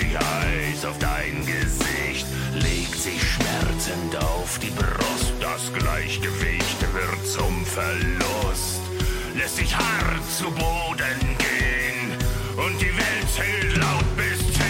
sich heiß auf dein Gesicht, legt sich schmerzend auf die Brust. Das Gleichgewicht wird zum Verlust, lässt sich hart zu Boden gehen und die Welt zählt laut bis 10.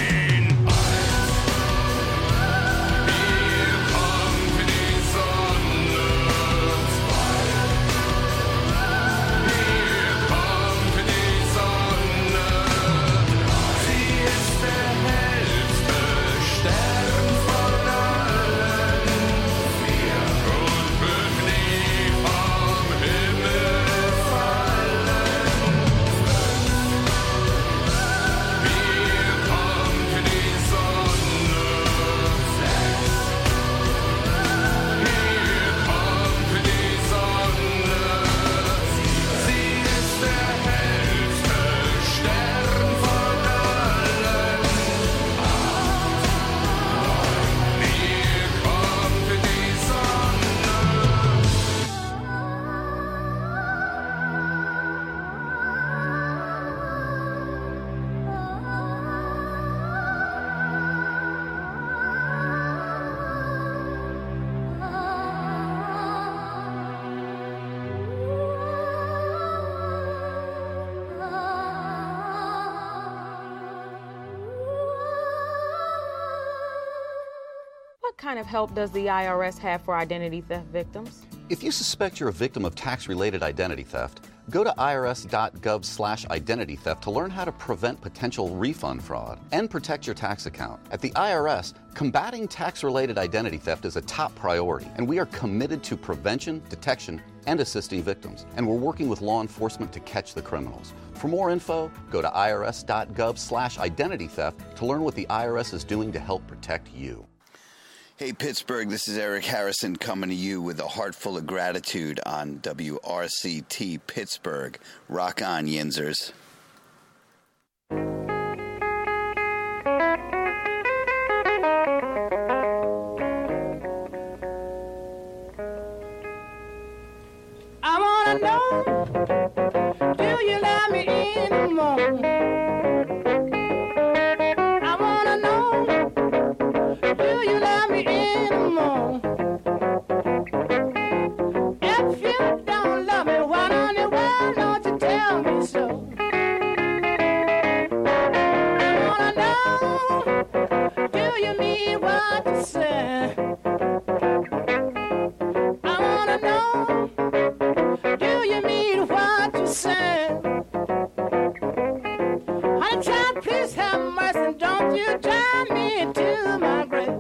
What kind of help does the IRS have for identity theft victims? If you suspect you're a victim of tax-related identity theft, go to irs.gov/identity theft to learn how to prevent potential refund fraud and protect your tax account. At the IRS, combating tax-related identity theft is a top priority, and we are committed to prevention, detection, and assisting victims. And we're working with law enforcement to catch the criminals. For more info, go to irs.gov/identity theft to learn what the IRS is doing to help protect you. Hey, Pittsburgh, this is Eric Harrison coming to you with a heart full of gratitude on WRCT Pittsburgh. Rock on, Yinzers. I want to know, do you let me in the morning? I want to know, do you let me in the morning? If you don't love me, why don't you tell me so? I want to know, do you mean what you say? I want to know, do you mean what you say? Honey child, please have mercy, don't you drive me to my grave.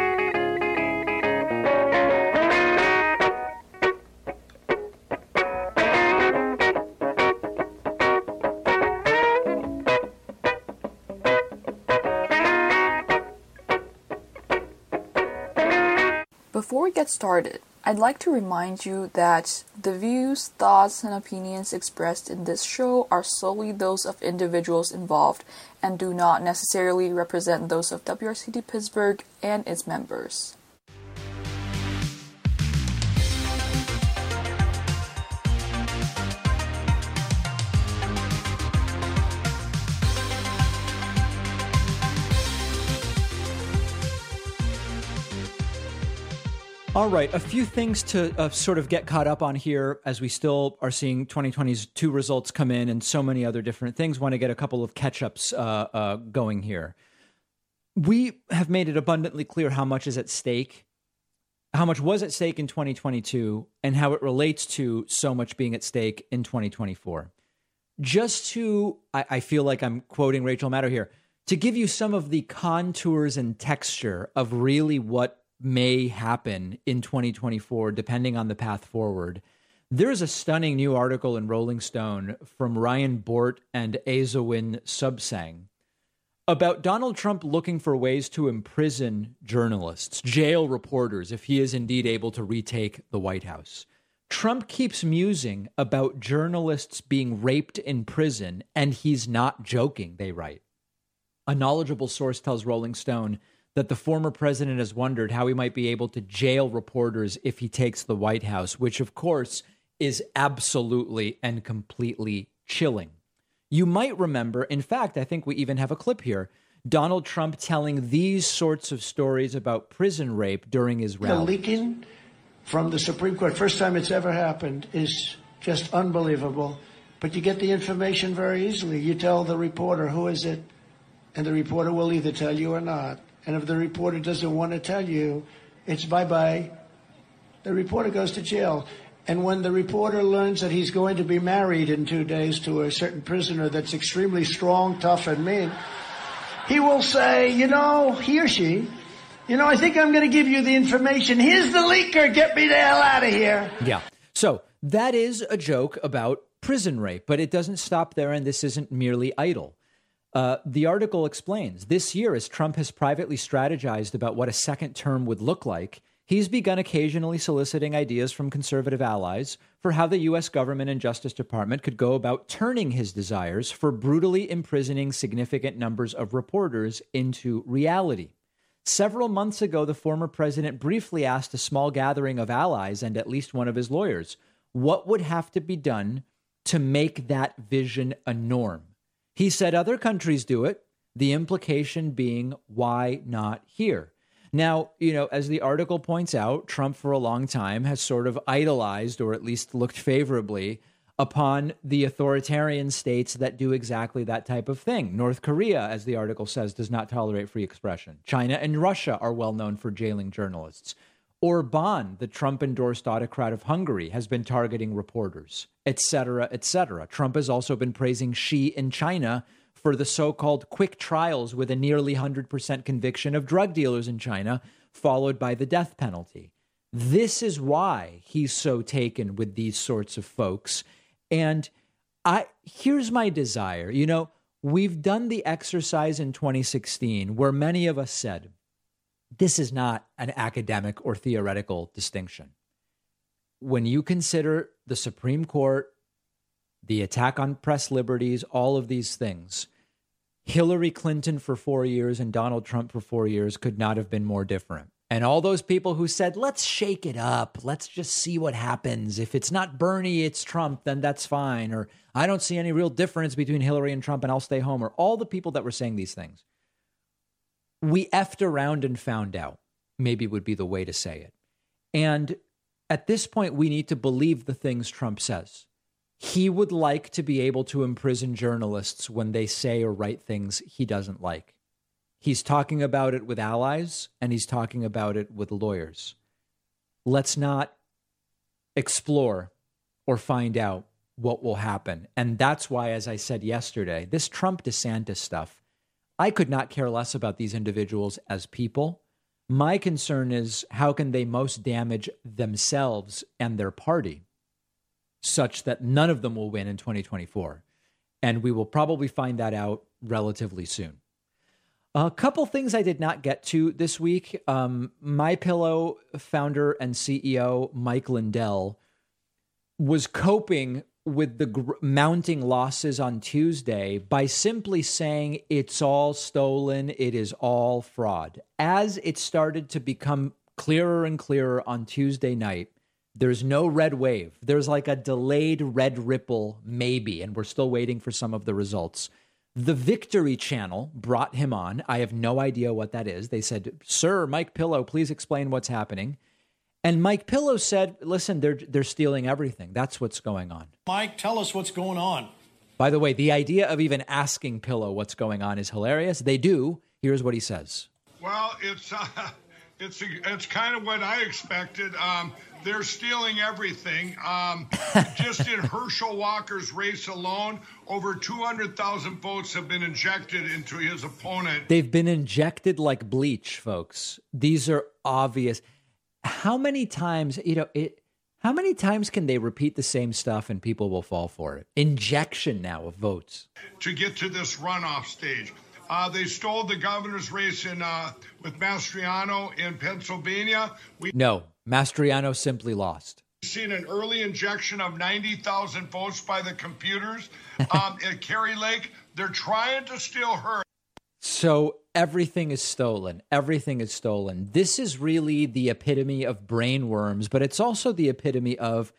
Before we get started, I'd like to remind you that the views, thoughts, and opinions expressed in this show are solely those of individuals involved and do not necessarily represent those of WRCT Pittsburgh and its members. All right, a few things to sort of get caught up on here as we still are seeing 2022 results come in and so many other different things. Want to get a couple of catch-ups going here. We have made it abundantly clear how much is at stake, how much was at stake in 2022, and how it relates to so much being at stake in 2024. Just to, I feel like I'm quoting Rachel Maddow here, to give you some of the contours and texture of really what may happen in 2024, depending on the path forward. There's a stunning new article in Rolling Stone from Ryan Bort and Azawin Subsang about Donald Trump looking for ways to imprison journalists, jail reporters, if he is indeed able to retake the White House. Trump keeps musing about journalists being raped in prison, and he's not joking, they write. A knowledgeable source tells Rolling Stone that the former president has wondered how he might be able to jail reporters if he takes the White House, which, of course, is absolutely and completely chilling. You might remember, in fact, I think we even have a clip here. Donald Trump telling these sorts of stories about prison rape during his rally. The leaking from the Supreme Court, first time it's ever happened, is just unbelievable. But you get the information very easily. You tell the reporter, who is it? And the reporter will either tell you or not. And if the reporter doesn't want to tell you, it's bye-bye. The reporter goes to jail. And when the reporter learns that he's going to be married in 2 days to a certain prisoner that's extremely strong, tough, and mean, he will say, he or she, I think I'm going to give you the information. Here's the leaker. Get me the hell out of here. Yeah. So that is a joke about prison rape, but it doesn't stop there, and this isn't merely idle. The article explains, this year, as Trump has privately strategized about what a second term would look like, he's begun occasionally soliciting ideas from conservative allies for how the U.S. government and Justice Department could go about turning his desires for brutally imprisoning significant numbers of reporters into reality. Several months ago, the former president briefly asked a small gathering of allies and at least one of his lawyers what would have to be done to make that vision a norm. He said other countries do it, the implication being, why not here? Now, as the article points out, Trump for a long time has sort of idolized, or at least looked favorably upon, the authoritarian states that do exactly that type of thing. North Korea, as the article says, does not tolerate free expression. China and Russia are well known for jailing journalists. Orban, the Trump-endorsed autocrat of Hungary, has been targeting reporters, etc., etc. Trump has also been praising Xi in China for the so-called quick trials with a nearly 100% conviction of drug dealers in China, followed by the death penalty. This is why he's so taken with these sorts of folks. And here's my desire. We've done the exercise in 2016 where many of us said, this is not an academic or theoretical distinction. When you consider the Supreme Court, the attack on press liberties, all of these things, Hillary Clinton for 4 years and Donald Trump for 4 years could not have been more different. And all those people who said, let's shake it up, let's just see what happens. If it's not Bernie, it's Trump, then that's fine. Or I don't see any real difference between Hillary and Trump and I'll stay home. Or all the people that were saying these things. We effed around and found out, maybe would be the way to say it. And at this point, we need to believe the things Trump says. He would like to be able to imprison journalists when they say or write things he doesn't like. He's talking about it with allies, and he's talking about it with lawyers. Let's not explore or find out what will happen. And that's why, as I said yesterday, this Trump-DeSantis stuff, I could not care less about these individuals as people. My concern is how can they most damage themselves and their party such that none of them will win in 2024. And we will probably find that out relatively soon. A couple things I did not get to this week. MyPillow founder and CEO Mike Lindell was coping with the mounting losses on Tuesday by simply saying it's all stolen, it is all fraud. As it started to become clearer and clearer on Tuesday night, there's no red wave. There's like a delayed red ripple, maybe, and we're still waiting for some of the results. The Victory Channel brought him on. I have no idea what that is. They said, "Sir, Mike Pillow, please explain what's happening." And Mike Pillow said, listen, they're stealing everything. That's what's going on. Mike, tell us what's going on. By the way, the idea of even asking Pillow what's going on is hilarious. They do. Here's what he says. Well, it's kind of what I expected. They're stealing everything. Just in Herschel Walker's race alone, over 200,000 votes have been injected into his opponent. They've been injected like bleach, folks. These are obvious. How many times, how many times can they repeat the same stuff and people will fall for it? Injection now of votes. To get to this runoff stage. They stole the governor's race with Mastriano in Pennsylvania. No, Mastriano simply lost. We've seen an early injection of 90,000 votes by the computers. At Kerry Lake, they're trying to steal her. So everything is stolen. Everything is stolen. This is really the epitome of brainworms, but it's also the epitome of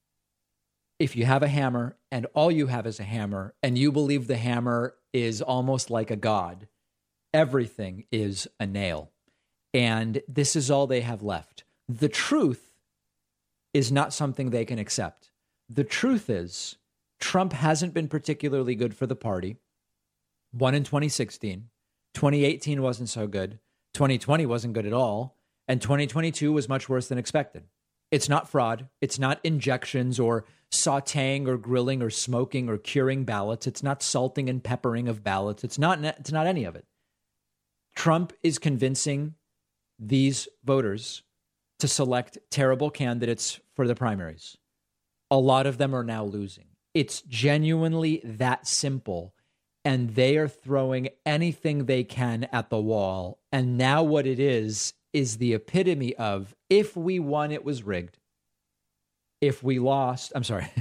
if you have a hammer and all you have is a hammer and you believe the hammer is almost like a god, Everything is a nail. And this is all they have left. The truth is not something they can accept. The truth is Trump hasn't been particularly good for the party. Won in 2016. 2018 wasn't so good. 2020 wasn't good at all. And 2022 was much worse than expected. It's not fraud. It's not injections or sautéing or grilling or smoking or curing ballots. It's not salting and peppering of ballots. It's not any of it. Trump is convincing these voters to select terrible candidates for the primaries. A lot of them are now losing. It's genuinely that simple. And they are throwing anything they can at the wall. And now what it is the epitome of, if we won, it was rigged. If we lost,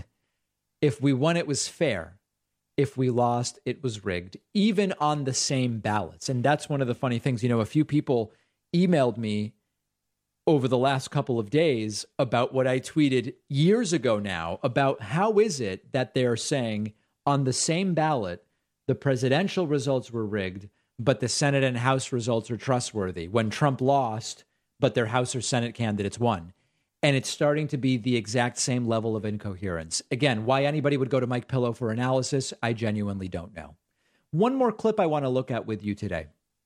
if we won, it was fair. If we lost, it was rigged, even on the same ballots. And that's one of the funny things. A few people emailed me over the last couple of days about what I tweeted years ago now about how is it that they're saying on the same ballot, the presidential results were rigged, but the Senate and House results are trustworthy when Trump lost, but their House or Senate candidates won. And it's starting to be the exact same level of incoherence. Again, why anybody would go to Mike Pillow for analysis, I genuinely don't know. One more clip I want to look at with you today.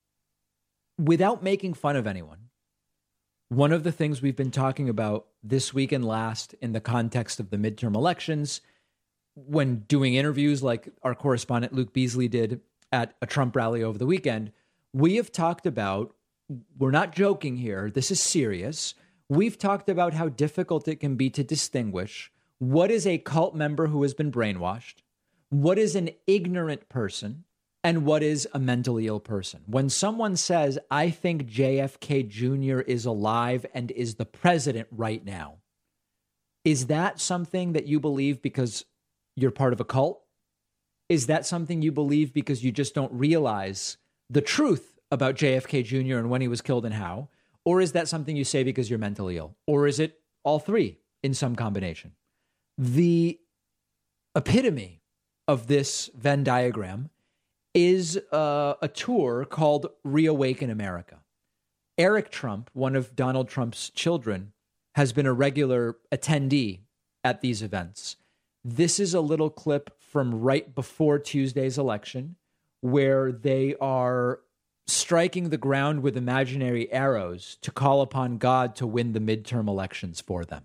Without making fun of anyone, one of the things we've been talking about this week and last in the context of the midterm elections, when doing interviews like our correspondent Luke Beasley did at a Trump rally over the weekend, we have talked about, we're not joking here, this is serious. We've talked about how difficult it can be to distinguish what is a cult member who has been brainwashed, what is an ignorant person, and what is a mentally ill person. When someone says, I think JFK Jr. is alive and is the president right now, is that something that you believe because you're part of a cult? Is that something you believe because you just don't realize the truth about JFK Jr. and when he was killed and how? Or is that something you say because you're mentally ill? Or is it all three in some combination? The epitome of this Venn diagram is a tour called Reawaken America. Eric Trump, one of Donald Trump's children, has been a regular attendee at these events. This is a little clip from right before Tuesday's election where they are striking the ground with imaginary arrows to call upon God to win the midterm elections for them.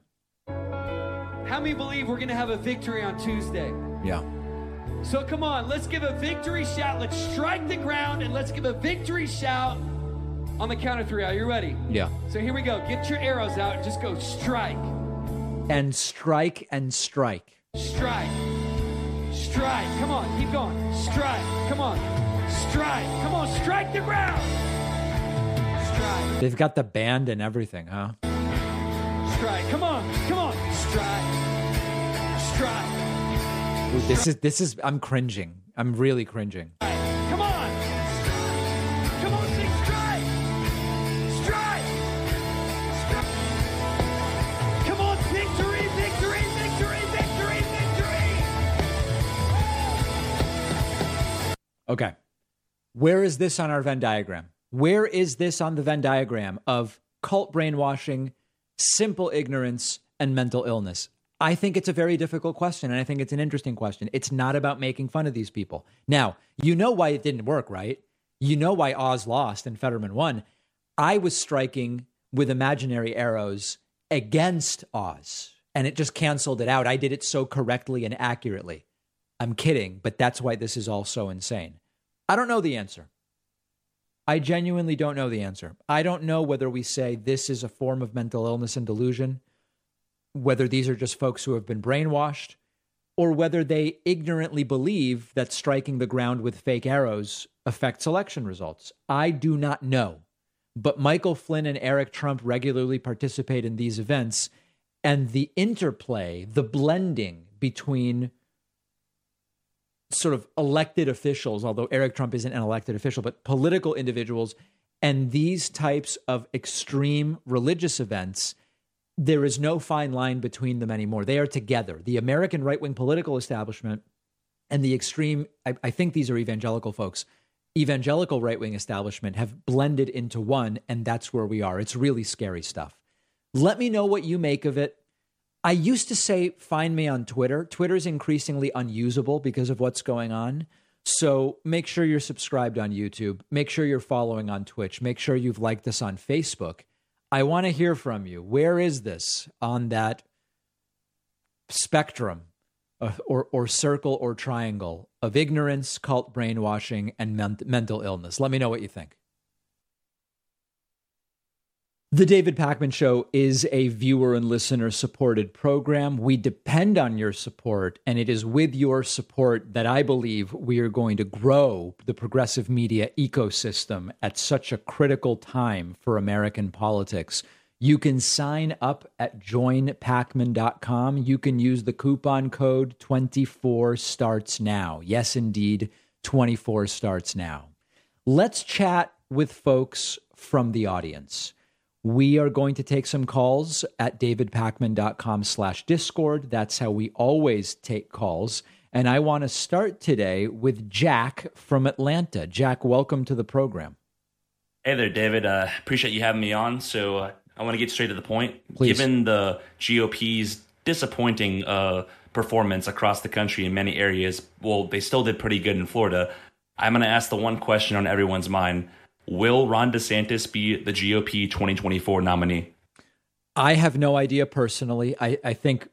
How many believe we're going to have a victory on Tuesday? Yeah. So come on, let's give a victory shout. Let's strike the ground and let's give a victory shout on the count of three. Are you ready? Yeah. So here we go. Get your arrows out and just go strike. And strike and strike. Strike. Strike. Come on, keep going. Strike. Come on. Strike. Come on, strike the ground. Strike. They've got the band and everything, huh? Strike. Come on. Come on. Strike. Strike. Ooh, this is I'm cringing. I'm really cringing. Come on. Come on, say strike. Strike. Strike. Come on, victory, victory, victory, victory, victory. Okay. Where is this on our Venn diagram? Where is this on the Venn diagram of cult brainwashing, simple ignorance, and mental illness? I think it's a very difficult question, and I think it's an interesting question. It's not about making fun of these people. Now, you know why it didn't work, right? You know why Oz lost and Fetterman won. I was striking with imaginary arrows against Oz, and it just canceled it out. I did it so correctly and accurately. I'm kidding, but that's why this is all so insane. I don't know the answer. I genuinely don't know the answer. I don't know whether we say this is a form of mental illness and delusion, whether these are just folks who have been brainwashed, or whether they ignorantly believe that striking the ground with fake arrows affects election results. I do not know. But Michael Flynn and Eric Trump regularly participate in these events, and the interplay, the blending between sort of elected officials, although Eric Trump isn't an elected official, but political individuals and these types of extreme religious events, there is no fine line between them anymore. They are together. The American right-wing political establishment and the extreme, I think these are evangelical folks, evangelical right-wing establishment have blended into one, and that's where we are. It's really scary stuff. Let me know what you make of it. I used to say, find me on Twitter. Twitter's increasingly unusable because of what's going on. So make sure you're subscribed on YouTube. Make sure you're following on Twitch. Make sure you've liked us on Facebook. I want to hear from you. Where is this on that spectrum or circle or triangle of ignorance, cult brainwashing, and mental illness? Let me know what you think. The David Pakman Show is a viewer and listener supported program. We depend on your support, and it is with your support that I believe we are going to grow the progressive media ecosystem at such a critical time for American politics. You can sign up at joinpakman.com. You can use the coupon code 24 starts now. Yes, indeed, 24 starts now. Let's chat with folks from the audience. We are going to take some calls at davidpakman.com/Discord. That's how we always take calls. And I want to start today with Jack from Atlanta. Jack, welcome to the program. Hey there, David. Appreciate you having me on. So I want to get straight to the point. Please. Given the GOP's disappointing performance across the country in many areas, well, they still did pretty good in Florida. I'm going to ask the one question on everyone's mind. Will Ron DeSantis be the GOP 2024 nominee? I have no idea personally. I think,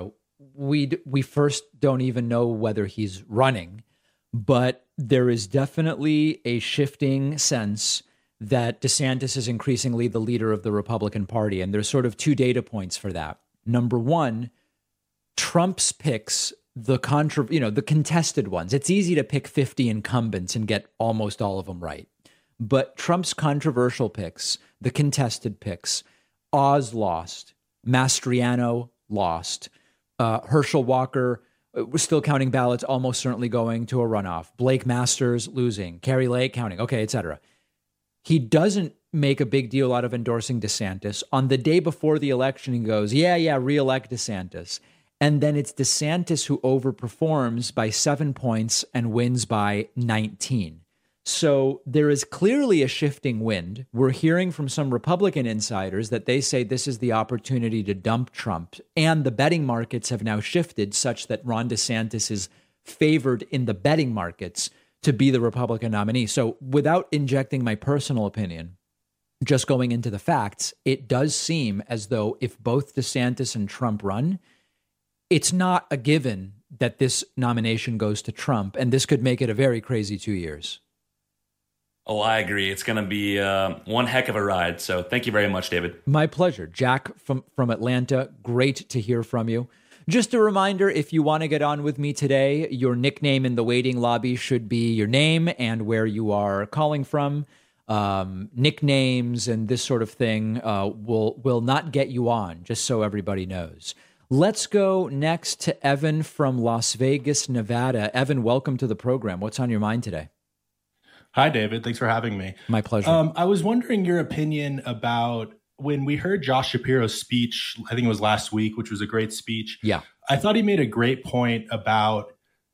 we first don't even know whether he's running, but there is definitely a shifting sense that DeSantis is increasingly the leader of the Republican Party. And there's sort of two data points for that. Number one, Trump's picks, the contested ones. It's easy to pick 50 incumbents and get almost all of them right. But Trump's controversial picks, the contested picks, Oz lost, Mastriano lost, Herschel Walker was still counting ballots, almost certainly going to a runoff, Blake Masters losing, Carrie Lake counting, okay, etc. He doesn't make a big deal out of endorsing DeSantis. On the day before the election, he goes, yeah, re-elect DeSantis. And then it's DeSantis who overperforms by 7 points and wins by 19. So there is clearly a shifting wind. We're hearing from some Republican insiders that they say this is the opportunity to dump Trump. And the betting markets have now shifted such that Ron DeSantis is favored in the betting markets to be the Republican nominee. So without injecting my personal opinion, just going into the facts, it does seem as though if both DeSantis and Trump run, it's not a given that this nomination goes to Trump. And this could make it a very crazy 2 years. Oh, I agree. It's going to be one heck of a ride. So thank you very much, David. My pleasure. Jack from Atlanta, great to hear from you. Just a reminder, if you want to get on with me today, your nickname in the waiting lobby should be your name and where you are calling from. Nicknames and this sort of thing will not get you on, just so everybody knows. Let's go next to Evan from Las Vegas, Nevada. Evan, welcome to the program. What's on your mind today? Hi, David. Thanks for having me. My pleasure. I was wondering your opinion about when we heard Josh Shapiro's speech, I think it was last week, which was a great speech. Yeah. I thought he made a great point about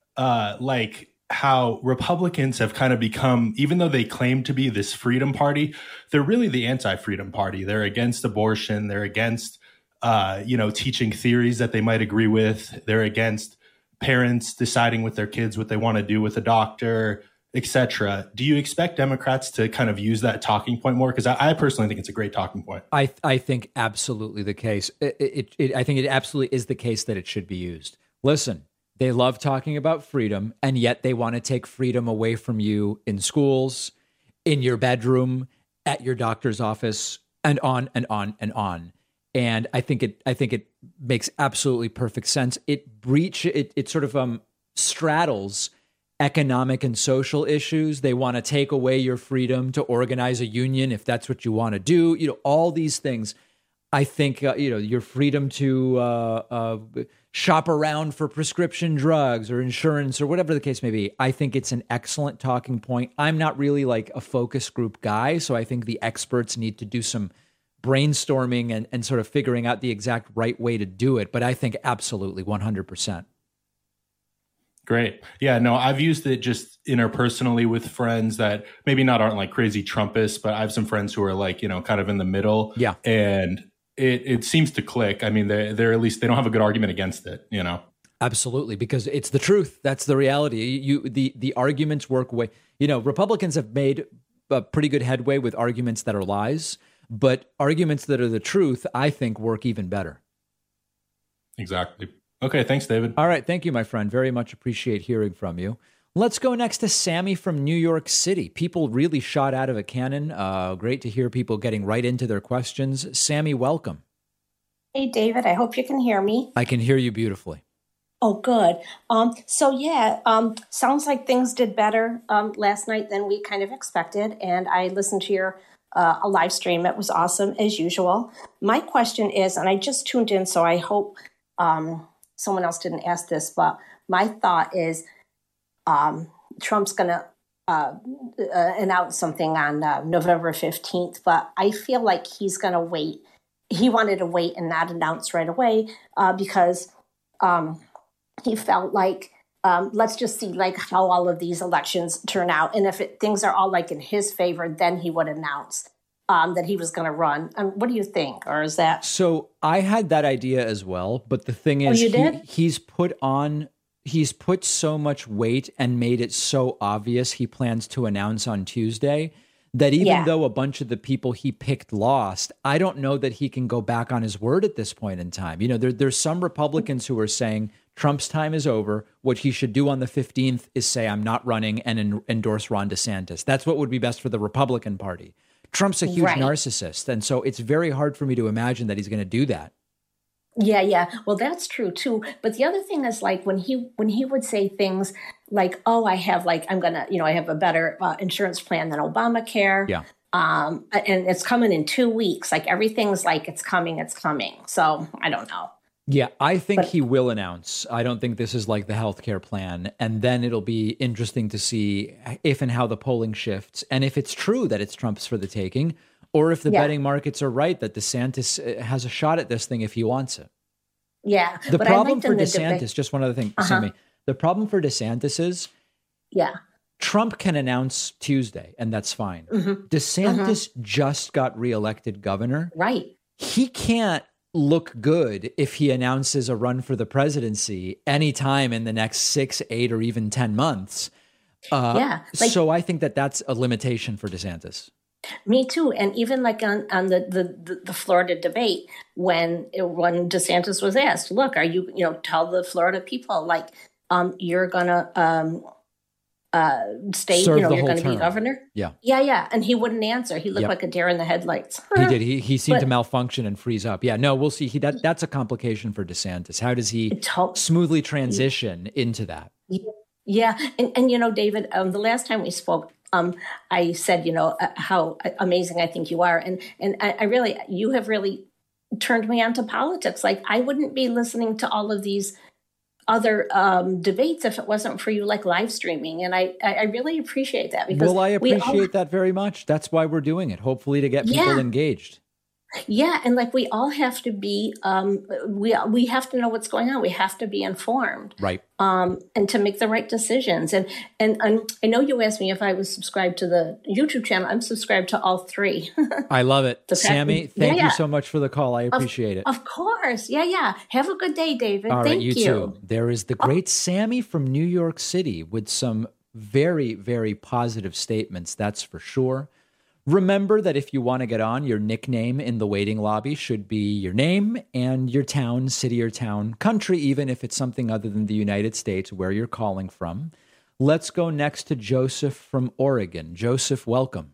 how Republicans have kind of become, even though they claim to be this freedom party, they're really the anti-freedom party. They're against abortion. They're against, teaching theories that they might agree with. They're against parents deciding with their kids what they want to do with a doctor, etc. Do you expect Democrats to kind of use that talking point more? Because I personally think it's a great talking point. I think absolutely the case. I think it absolutely is the case that it should be used. Listen, they love talking about freedom, and yet they want to take freedom away from you in schools, in your bedroom, at your doctor's office, and on and on and on. And I think it makes absolutely perfect sense. It sort of straddles economic and social issues. They want to take away your freedom to organize a union if that's what you want to do. All these things. I think your freedom to shop around for prescription drugs or insurance or whatever the case may be. I think it's an excellent talking point. I'm not really like a focus group guy, so I think the experts need to do some brainstorming and sort of figuring out the exact right way to do it. But I think absolutely 100%. Great. Yeah, no, I've used it just interpersonally with friends that maybe aren't like crazy Trumpists, but I have some friends who are like, kind of in the middle. Yeah. And it seems to click. I mean, they're at least, they don't have a good argument against it, Absolutely, because it's the truth. That's the reality. The arguments work way. Republicans have made a pretty good headway with arguments that are lies, but arguments that are the truth, I think, work even better. Exactly. Okay, thanks, David. All right, thank you, my friend. Very much appreciate hearing from you. Let's go next to Sammy from New York City. People really shot out of a cannon. Great to hear people getting right into their questions. Sammy, welcome. Hey, David, I hope you can hear me. I can hear you beautifully. Oh, good. Sounds like things did better last night than we kind of expected. And I listened to your a live stream. It was awesome, as usual. My question is, and I just tuned in, so I hope someone else didn't ask this, but my thought is Trump's going to announce something on November 15th, but I feel like he's going to wait. He wanted to wait and not announce right away because he felt like, let's just see like how all of these elections turn out. And if things are all like in his favor, then he would announce that he was going to run. What do you think? Or is that? So I had that idea as well. But the thing is, he's put so much weight and made it so obvious he plans to announce on Tuesday that even though a bunch of the people he picked lost, I don't know that he can go back on his word at this point in time. There's some Republicans who are saying Trump's time is over. What he should do on the 15th is say, I'm not running and endorse Ron DeSantis. That's what would be best for the Republican Party. Trump's a huge narcissist. And so it's very hard for me to imagine that he's going to do that. Yeah. Well, that's true too. But the other thing is like when he would say things like, oh, I have a better insurance plan than Obamacare. Yeah. And it's coming in 2 weeks. Like everything's like, it's coming. So I don't know. Yeah, I think he will announce. I don't think this is like the healthcare plan. And then it'll be interesting to see if and how the polling shifts. And if it's true that it's Trump's for the taking, or if the betting markets are right that DeSantis has a shot at this thing if he wants it. Yeah. The problem for DeSantis, just one other thing, Sammy. The problem for DeSantis is Trump can announce Tuesday, and that's fine. DeSantis just got reelected governor. Right. He can't look good if he announces a run for the presidency anytime in the next 6, 8, or even 10 months. So I think that's a limitation for DeSantis. Me too. And even like on the Florida debate, when DeSantis was asked, look, are you, tell the Florida people, like, you're going to stay, Serve you're the going whole to be term. governor? Yeah. And he wouldn't answer. He looked like a deer in the headlights. He did. He seemed to malfunction and freeze up. Yeah, no, we'll see. That's a complication for DeSantis. How does he smoothly transition into that? Yeah. And David, the last time we spoke, I said, how amazing I think you are. And you have really turned me on to politics. Like I wouldn't be listening to all of these other debates if it wasn't for you, like live streaming. And I really appreciate that because I appreciate that very much. That's why we're doing it, hopefully to get people engaged. Yeah. And like, we all have to be, we have to know what's going on. We have to be informed. Right. And to make the right decisions. And I know you asked me if I was subscribed to the YouTube channel. I'm subscribed to all three. I love it. Sammy, thank you so much for the call. I appreciate it. Of course. Yeah. Have a good day, David. All right, Thank you too. There is the great Sammy from New York City with some very, very positive statements. That's for sure. Remember that if you want to get on, your nickname in the waiting lobby should be your name and your town, city or town, country, even if it's something other than the United States where you're calling from. Let's go next to Joseph from Oregon. Joseph, welcome.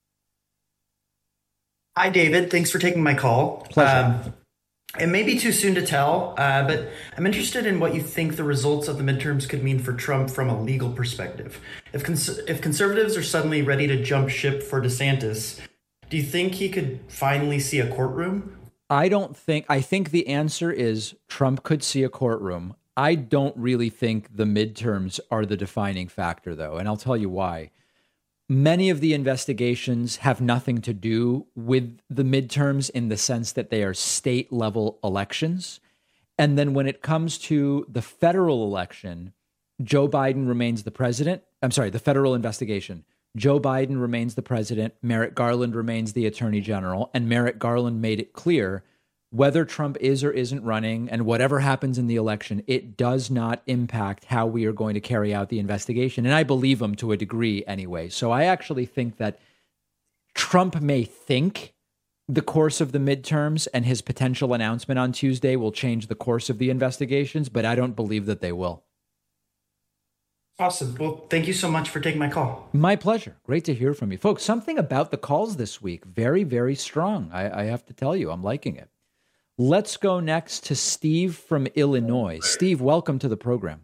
Hi, David. Thanks for taking my call. Pleasure. It may be too soon to tell, but I'm interested in what you think the results of the midterms could mean for Trump from a legal perspective. If conservatives are suddenly ready to jump ship for DeSantis, do you think he could finally see a courtroom? I think the answer is Trump could see a courtroom. I don't really think the midterms are the defining factor, though, and I'll tell you why. Many of the investigations have nothing to do with the midterms in the sense that they are state level elections. And then when it comes to the federal election, Joe Biden remains the president. I'm sorry, the federal investigation. Joe Biden remains the president. Merrick Garland remains the attorney general. And Merrick Garland made it clear whether Trump is or isn't running and whatever happens in the election, it does not impact how we are going to carry out the investigation. And I believe him to a degree anyway. So I actually think that Trump may think the course of the midterms and his potential announcement on Tuesday will change the course of the investigations, but I don't believe that they will. Awesome. Well, thank you so much for taking my call. My pleasure. Great to hear from you. Folks, something about the calls this week, very, very strong. I have to tell you, I'm liking it. Let's go next to Steve from Illinois. Steve, welcome to the program.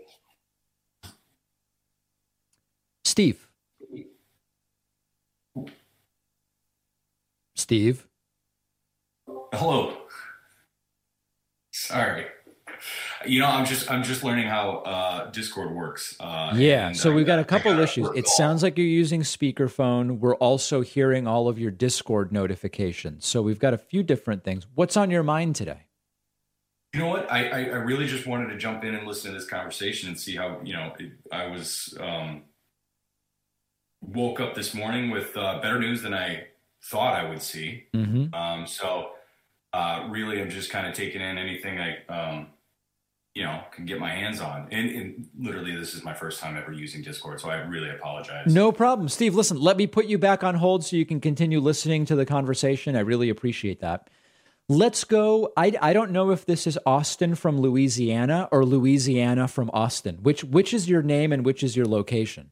Steve. Steve. Hello. Sorry. You know, I'm just learning how Discord works. So we've got a couple issues. It sounds like you're using speakerphone. We're also hearing all of your Discord notifications. So we've got a few different things. What's on your mind today? You know what? I really just wanted to jump in and listen to this conversation and see how, I was woke up this morning with better news than I thought I would see. Mm-hmm. Really, I'm just kind of taking in anything I can get my hands on. And literally, this is my first time ever using Discord, so I really apologize. No problem. Steve, listen, let me put you back on hold so you can continue listening to the conversation. I really appreciate that. Let's go. I don't know if this is Austin from Louisiana or Louisiana from Austin. Which is your name and which is your location?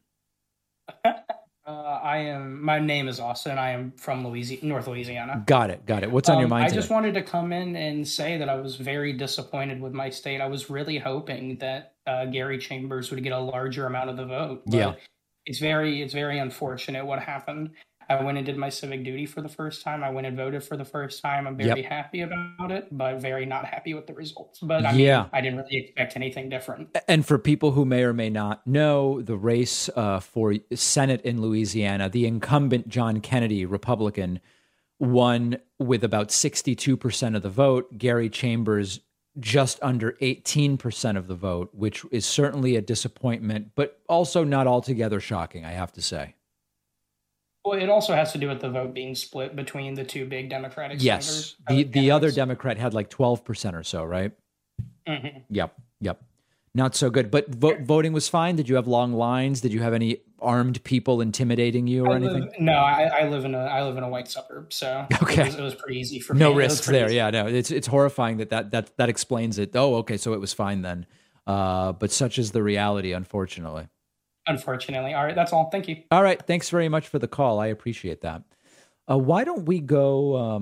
My name is Austin. I am from North Louisiana. Got it. What's on your mind today? I just wanted to come in and say that I was very disappointed with my state. I was really hoping that Gary Chambers would get a larger amount of the vote. But it's very unfortunate what happened. I went and did my civic duty for the first time. I went and voted for the first time. I'm very happy about it, but very not happy with the results. But I didn't really expect anything different. And for people who may or may not know, the race for Senate in Louisiana, the incumbent John Kennedy, Republican, won with about 62% of the vote. Gary Chambers just under 18% of the vote, which is certainly a disappointment, but also not altogether shocking, I have to say. Well, it also has to do with the vote being split between the two big Democratic senators. The other Democrat had like 12% or so, right? Mm-hmm. Yep. Not so good. But voting was fine? Did you have long lines? Did you have any armed people intimidating you or anything? I live in a white suburb, so it was pretty easy for me. No risks there. Easy. Yeah, no. It's horrifying that explains it. Oh, okay, so it was fine then. But such is the reality, unfortunately. Unfortunately. All right, that's all. Thank you. All right, thanks very much for the call. I appreciate that. Why don't we go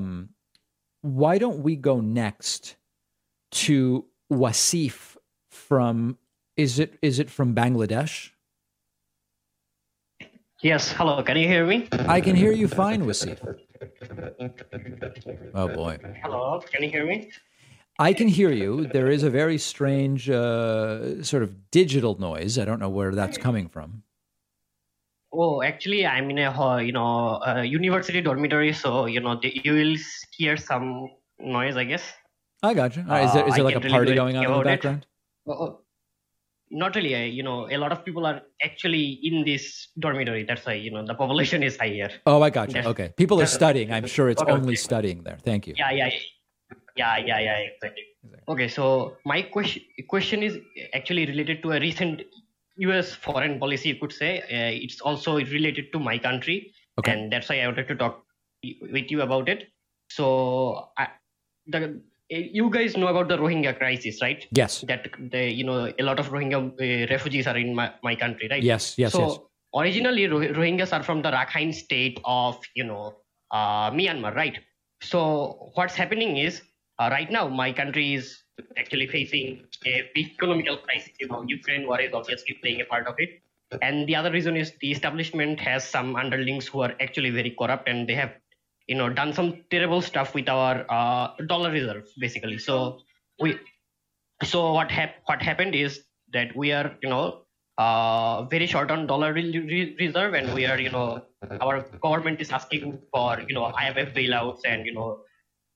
next to Wasif from is it from Bangladesh? Yes, hello. Can you hear me? I can hear you fine, Wasif. Oh boy. Hello, can you hear me? I can hear you. There is a very strange sort of digital noise. I don't know where that's coming from. Oh, actually, I'm in a university dormitory, so you will hear some noise, I guess. I gotcha. Is there like a party going on in the background? Not really. A lot of people are actually in this dormitory. That's why the population is higher. Oh, I gotcha. Okay, people are studying. I'm sure it's only studying there. Thank you. Yeah, exactly. Okay, so my question is actually related to a recent U.S. foreign policy, you could say. It's also related to my country, and that's why I wanted to talk with you about it. So, you guys know about the Rohingya crisis, right? Yes. That a lot of Rohingya refugees are in my country, right? Yes. So originally Rohingyas are from the Rakhine state of Myanmar, right? So what's happening is right now my country is actually facing a big economical crisis. Ukraine war is obviously playing a part of it, and the other reason is the establishment has some underlings who are actually very corrupt, and they have done some terrible stuff with our dollar reserve, basically. So what happened is that we are very short on dollar reserve, and we are our government is asking for IMF bailouts and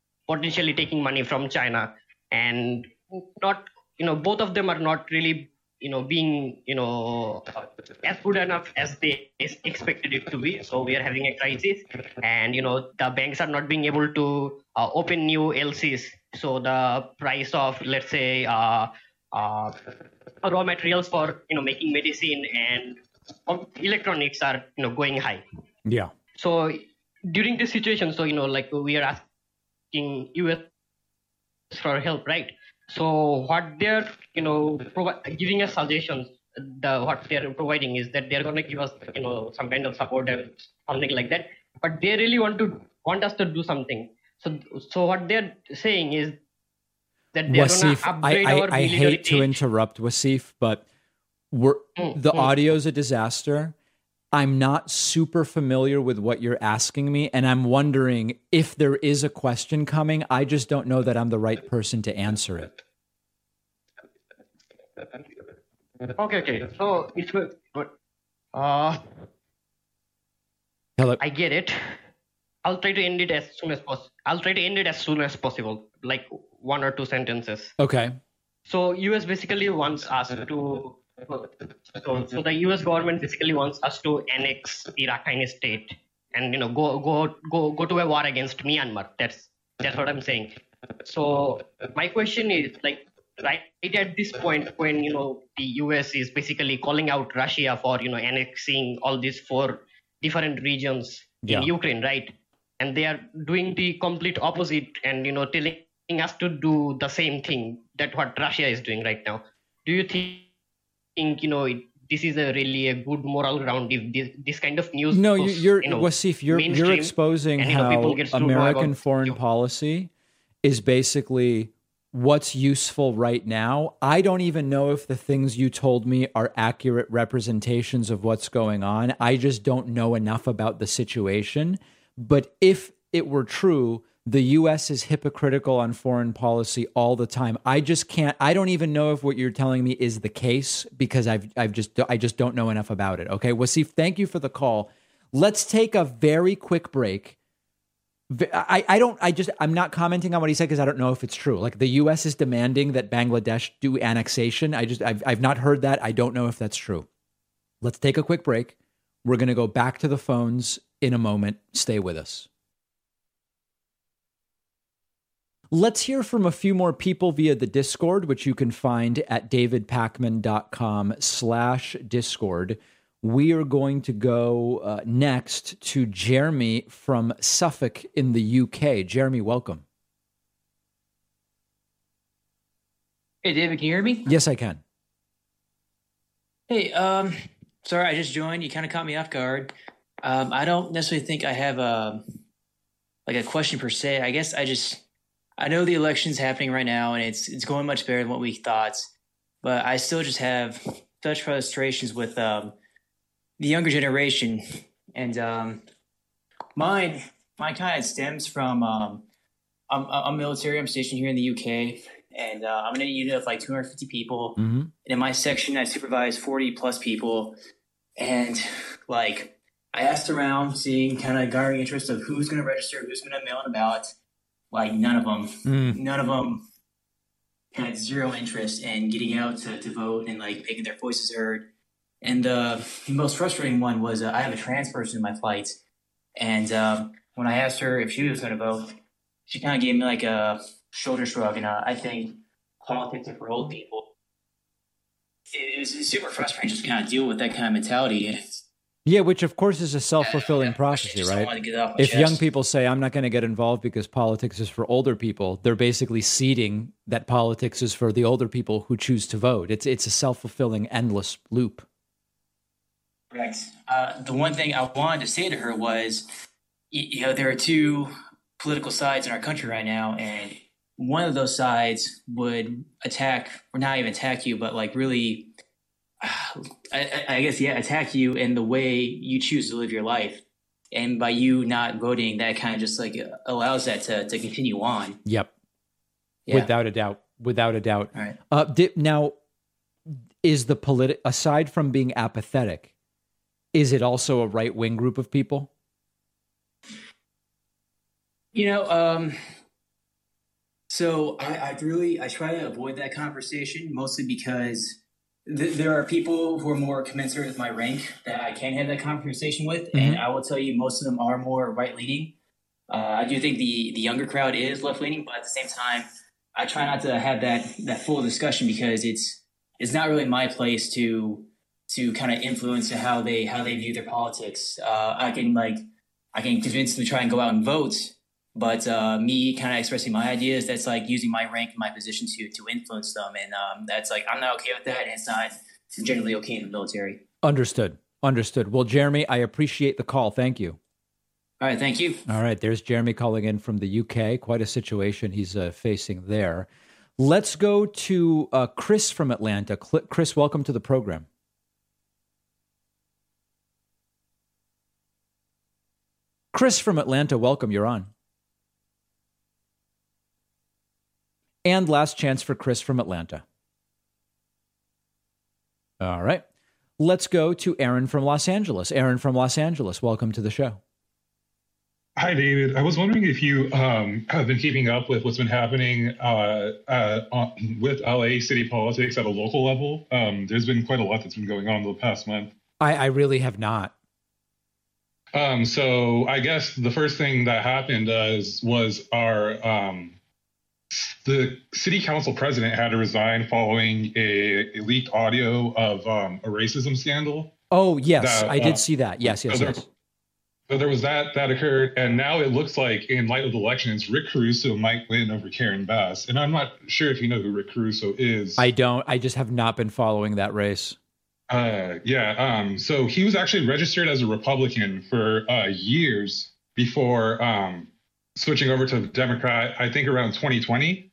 potentially taking money from China, and not both of them are not really being as good enough as they expected it to be. So we are having a crisis, and the banks are not being able to open new LCs. So the price of, let's say, raw materials for making medicine and electronics are going high. Yeah. So during this situation, so we are asking US for help, right? So what they're giving us suggestions, what they're providing is that they're going to give us some kind of support and something like that, but they really want us to do something. So what they're saying is that they're going to upgrade our I military hate to interrupt, Wasif, but the audio's a disaster. I'm not super familiar with what you're asking me, and I'm wondering if there is a question coming. I just don't know that I'm the right person to answer it. Okay. So it's good. Hello. I get it. I'll try to end it as soon as possible. Like 1 or 2 sentences. Okay. So US basically wants us to. So the US government basically wants us to annex the Rakhine state and go to a war against Myanmar. That's what I'm saying. So my question is, like, right at this point when the US is basically calling out Russia for annexing all these 4 different regions in Ukraine, right? And they are doing the complete opposite and telling us to do the same thing that what Russia is doing right now. Do you think this is really a good moral ground if this kind of news? No, goes, Wasif, you're exposing and, how American foreign policy is basically what's useful right now. I don't even know if the things you told me are accurate representations of what's going on. I just don't know enough about the situation. But if it were true, the U.S. is hypocritical on foreign policy all the time. I don't even know if what you're telling me is the case because I just don't know enough about it. Okay, Wasif, thank you for the call. Let's take a very quick break. I'm not commenting on what he said because I don't know if it's true. Like the U.S. is demanding that Bangladesh do annexation. I've not heard that. I don't know if that's true. Let's take a quick break. We're going to go back to the phones in a moment. Stay with us. Let's hear from a few more people via the Discord, which you can find at davidpakman.com/Discord. We are going to go next to Jeremy from Suffolk in the UK. Jeremy, welcome. Hey, David, can you hear me? Yes, I can. Hey, sorry, I just joined. You kind of caught me off guard. I don't necessarily think I have a question per se. I guess I know the election's happening right now, and it's going much better than what we thought. But I still just have such frustrations with the younger generation, and mine kind of stems from I'm military. I'm stationed here in the UK, and I'm in a unit of like 250 people. Mm-hmm. And in my section, I supervise 40 plus people, and like I asked around, seeing kind of garnering interest of who's going to register, who's going to mail in a ballot. Like none of them had zero interest in getting out to vote and like making their voices heard. And the most frustrating one was I have a trans person in my flight, and when I asked her if she was going to vote, she kind of gave me like a shoulder shrug. And I think politics are for old people. It was super frustrating just to kind of deal with that kind of mentality. Yeah, which of course is a self-fulfilling prophecy, right? If young people say, I'm not going to get involved because politics is for older people, they're basically seeding that politics is for the older people who choose to vote. It's a self-fulfilling, endless loop. Correct. The one thing I wanted to say to her was, there are 2 political sides in our country right now, and one of those sides would attack, or not even attack you, but like really... attack you in the way you choose to live your life. And by you not voting, that kind of just like allows that to continue on. Yep. Yeah. Without a doubt. All right. Now, is the aside from being apathetic, is it also a right-wing group of people? So I try to avoid that conversation, mostly because there are people who are more commensurate with my rank that I can have that conversation with, and I will tell you most of them are more right-leaning. I do think the younger crowd is left-leaning, but at the same time, I try not to have that full discussion because it's not really my place to kind of influence how they view their politics. I can convince them to try and go out and vote, but me kind of expressing my ideas, that's like using my rank and my position to influence them, and that's like I'm not okay with that, and it's not generally okay in the military. Understood. Well, Jeremy, I appreciate the call. Thank you. All right, thank you. All right, there's Jeremy calling in from the UK. Quite a situation he's facing there. Let's go to Chris from Atlanta. Chris, welcome to the program. Chris from Atlanta, welcome. You're on. And last chance for Chris from Atlanta. All right. Let's go to Aaron from Los Angeles. Aaron from Los Angeles, welcome to the show. Hi, David. I was wondering if you have been keeping up with what's been happening with LA city politics at a local level. There's been quite a lot that's been going on the past month. I really have not. So I guess the first thing that happened was the city council president had to resign following a leaked audio of a racism scandal. Oh, yes, I did see that. Yes. So there was that occurred, and now it looks like, in light of the elections, Rick Caruso might win over Karen Bass. And I'm not sure if you know who Rick Caruso is. I don't. I just have not been following that race. So he was actually registered as a Republican for years before switching over to the Democrat, I think around 2020.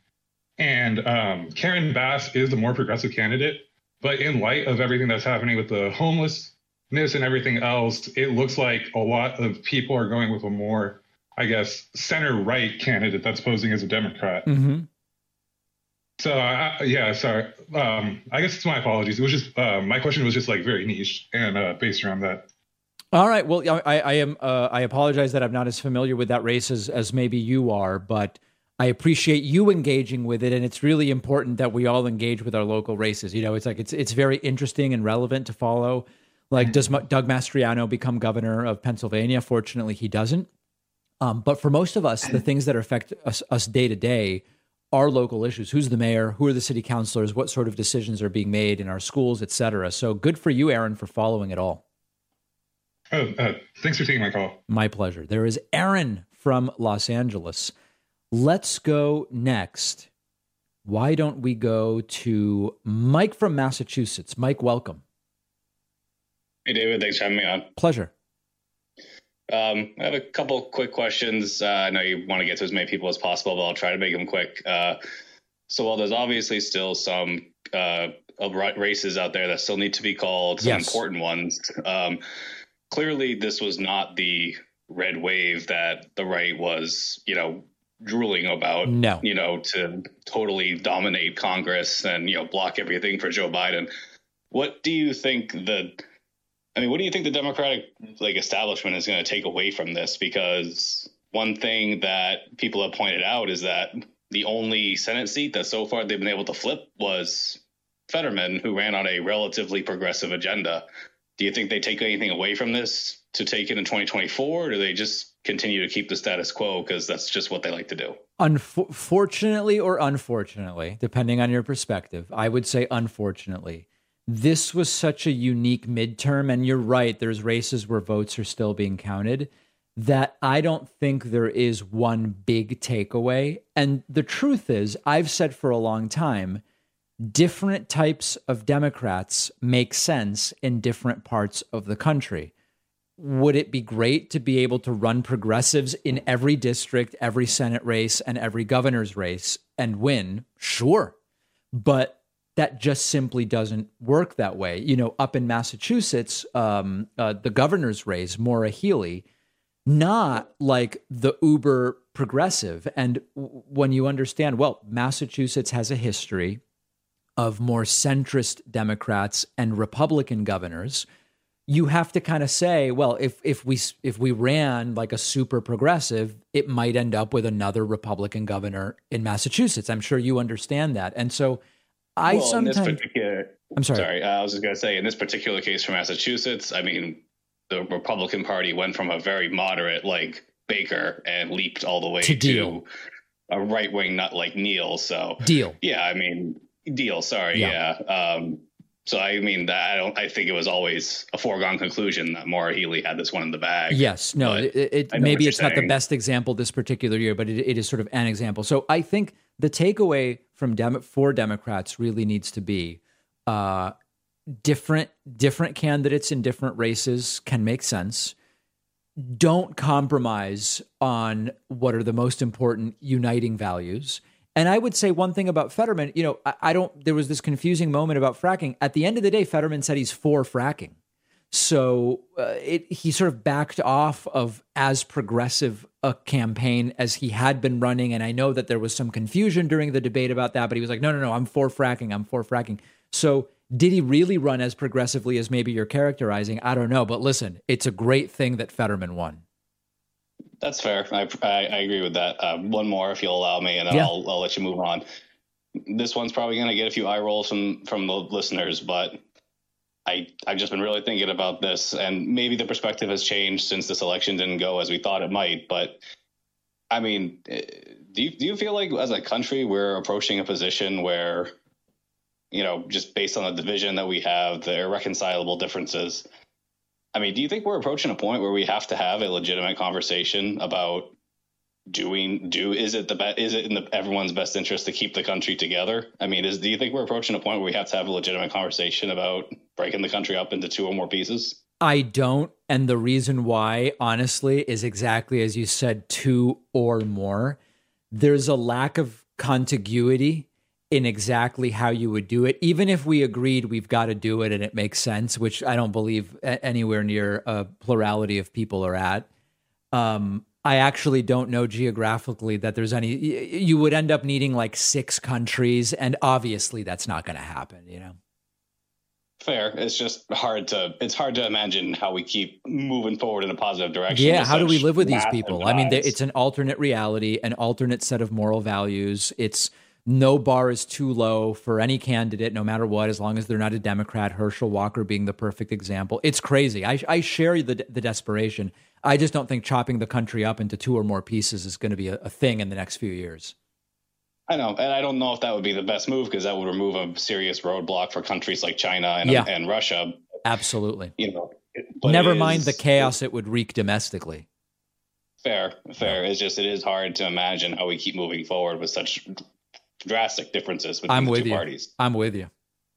And Karen Bass is the more progressive candidate. But in light of everything that's happening with the homelessness and everything else, it looks like a lot of people are going with a more, I guess, center-right candidate that's posing as a Democrat. Mm-hmm. So, sorry. I guess it's my apologies. It was just, my question was just like very niche and based around that. All right. Well, I apologize that I'm not as familiar with that race as maybe you are, but I appreciate you engaging with it. And it's really important that we all engage with our local races. You know, it's like, it's very interesting and relevant to follow. Like, does Doug Mastriano become governor of Pennsylvania? Fortunately, he doesn't. But for most of us, the things that affect us day to day are local issues. Who's the mayor? Who are the city councilors? What sort of decisions are being made in our schools, et cetera? So good for you, Aaron, for following it all. Thanks for taking my call. My pleasure. There is Aaron from Los Angeles. Let's go next. Why don't we go to Mike from Massachusetts? Mike, welcome. Hey, David. Thanks for having me on. Pleasure. I have a couple quick questions. I know you want to get to as many people as possible, but I'll try to make them quick. So while there's obviously still some races out there that still need to be called, some important ones, clearly this was not the red wave that the right was, drooling about, to totally dominate Congress and, block everything for Joe Biden. What do you think what do you think the Democratic establishment is going to take away from this? Because one thing that people have pointed out is that the only Senate seat that so far they've been able to flip was Fetterman, who ran on a relatively progressive agenda. Do you think they take anything away from this to take it in 2024, or do they just continue to keep the status quo because that's just what they like to do? Fortunately or unfortunately, depending on your perspective, I would say unfortunately. This was such a unique midterm, and you're right, there's races where votes are still being counted, that I don't think there is one big takeaway. And the truth is, I've said for a long time, different types of Democrats make sense in different parts of the country. Would it be great to be able to run progressives in every district, every Senate race, and every governor's race and win? Sure. But that just simply doesn't work that way. Up in Massachusetts, the governor's race, Maura Healey, not like the uber progressive. And when you understand, Massachusetts has a history of more centrist Democrats and Republican governors, you have to kind of say, well, if we ran like a super progressive, it might end up with another Republican governor in Massachusetts. I'm sure you understand that. And so I'm sorry. Sorry, I was just going to say, in this particular case for Massachusetts, I mean, the Republican Party went from a very moderate like Baker and leaped all the way to a right-wing nut like Neal. So Deal. Yeah, I mean, Deal. Sorry, yeah. So I mean, I think it was always a foregone conclusion that Maura Healey had this one in the bag. Yes, no, maybe it's not the best example this particular year, but it is sort of an example. So I think the takeaway from for Democrats really needs to be different candidates in different races can make sense. Don't compromise on what are the most important uniting values. And I would say one thing about Fetterman, you know, there was this confusing moment about fracking. At the end of the day, Fetterman said he's for fracking. So he sort of backed off of as progressive a campaign as he had been running. And I know that there was some confusion during the debate about that, but he was like, no, I'm for fracking. I'm for fracking. So did he really run as progressively as maybe you're characterizing? I don't know. But listen, it's a great thing that Fetterman won. That's fair. I agree with that. One more, if you'll allow me, and then I'll let you move on. This one's probably going to get a few eye rolls from the listeners, but I've just been really thinking about this, and maybe the perspective has changed since this election didn't go as we thought it might. But I mean, do you feel like as a country we're approaching a position where, you know, just based on the division that we have, the irreconcilable differences, I mean, do you think we're approaching a point where we have to have a legitimate conversation about is it in everyone's best interest to keep the country together? I mean, do you think we're approaching a point where we have to have a legitimate conversation about breaking the country up into two or more pieces? I don't. And the reason why, honestly, is exactly as you said, two or more. There's a lack of contiguity in exactly how you would do it. Even if we agreed we've got to do it and it makes sense, which I don't believe anywhere near a plurality of people are at. I actually don't know geographically that there's any, you would end up needing like 6 countries. And obviously that's not going to happen, you know? Fair. It's just hard to imagine how we keep moving forward in a positive direction. Yeah. How do we live with these people? I mean, it's an alternate reality, an alternate set of moral values. It's, no bar is too low for any candidate, no matter what, as long as they're not a Democrat, Herschel Walker being the perfect example. It's crazy. I share the desperation. I just don't think chopping the country up into 2 or more pieces is going to be a thing in the next few years. I know. And I don't know if that would be the best move, because that would remove a serious roadblock for countries like China and Russia. Absolutely. You know, never mind the chaos it would wreak domestically. Fair. It's just, it is hard to imagine how we keep moving forward with such drastic differences between the two parties. I'm with you.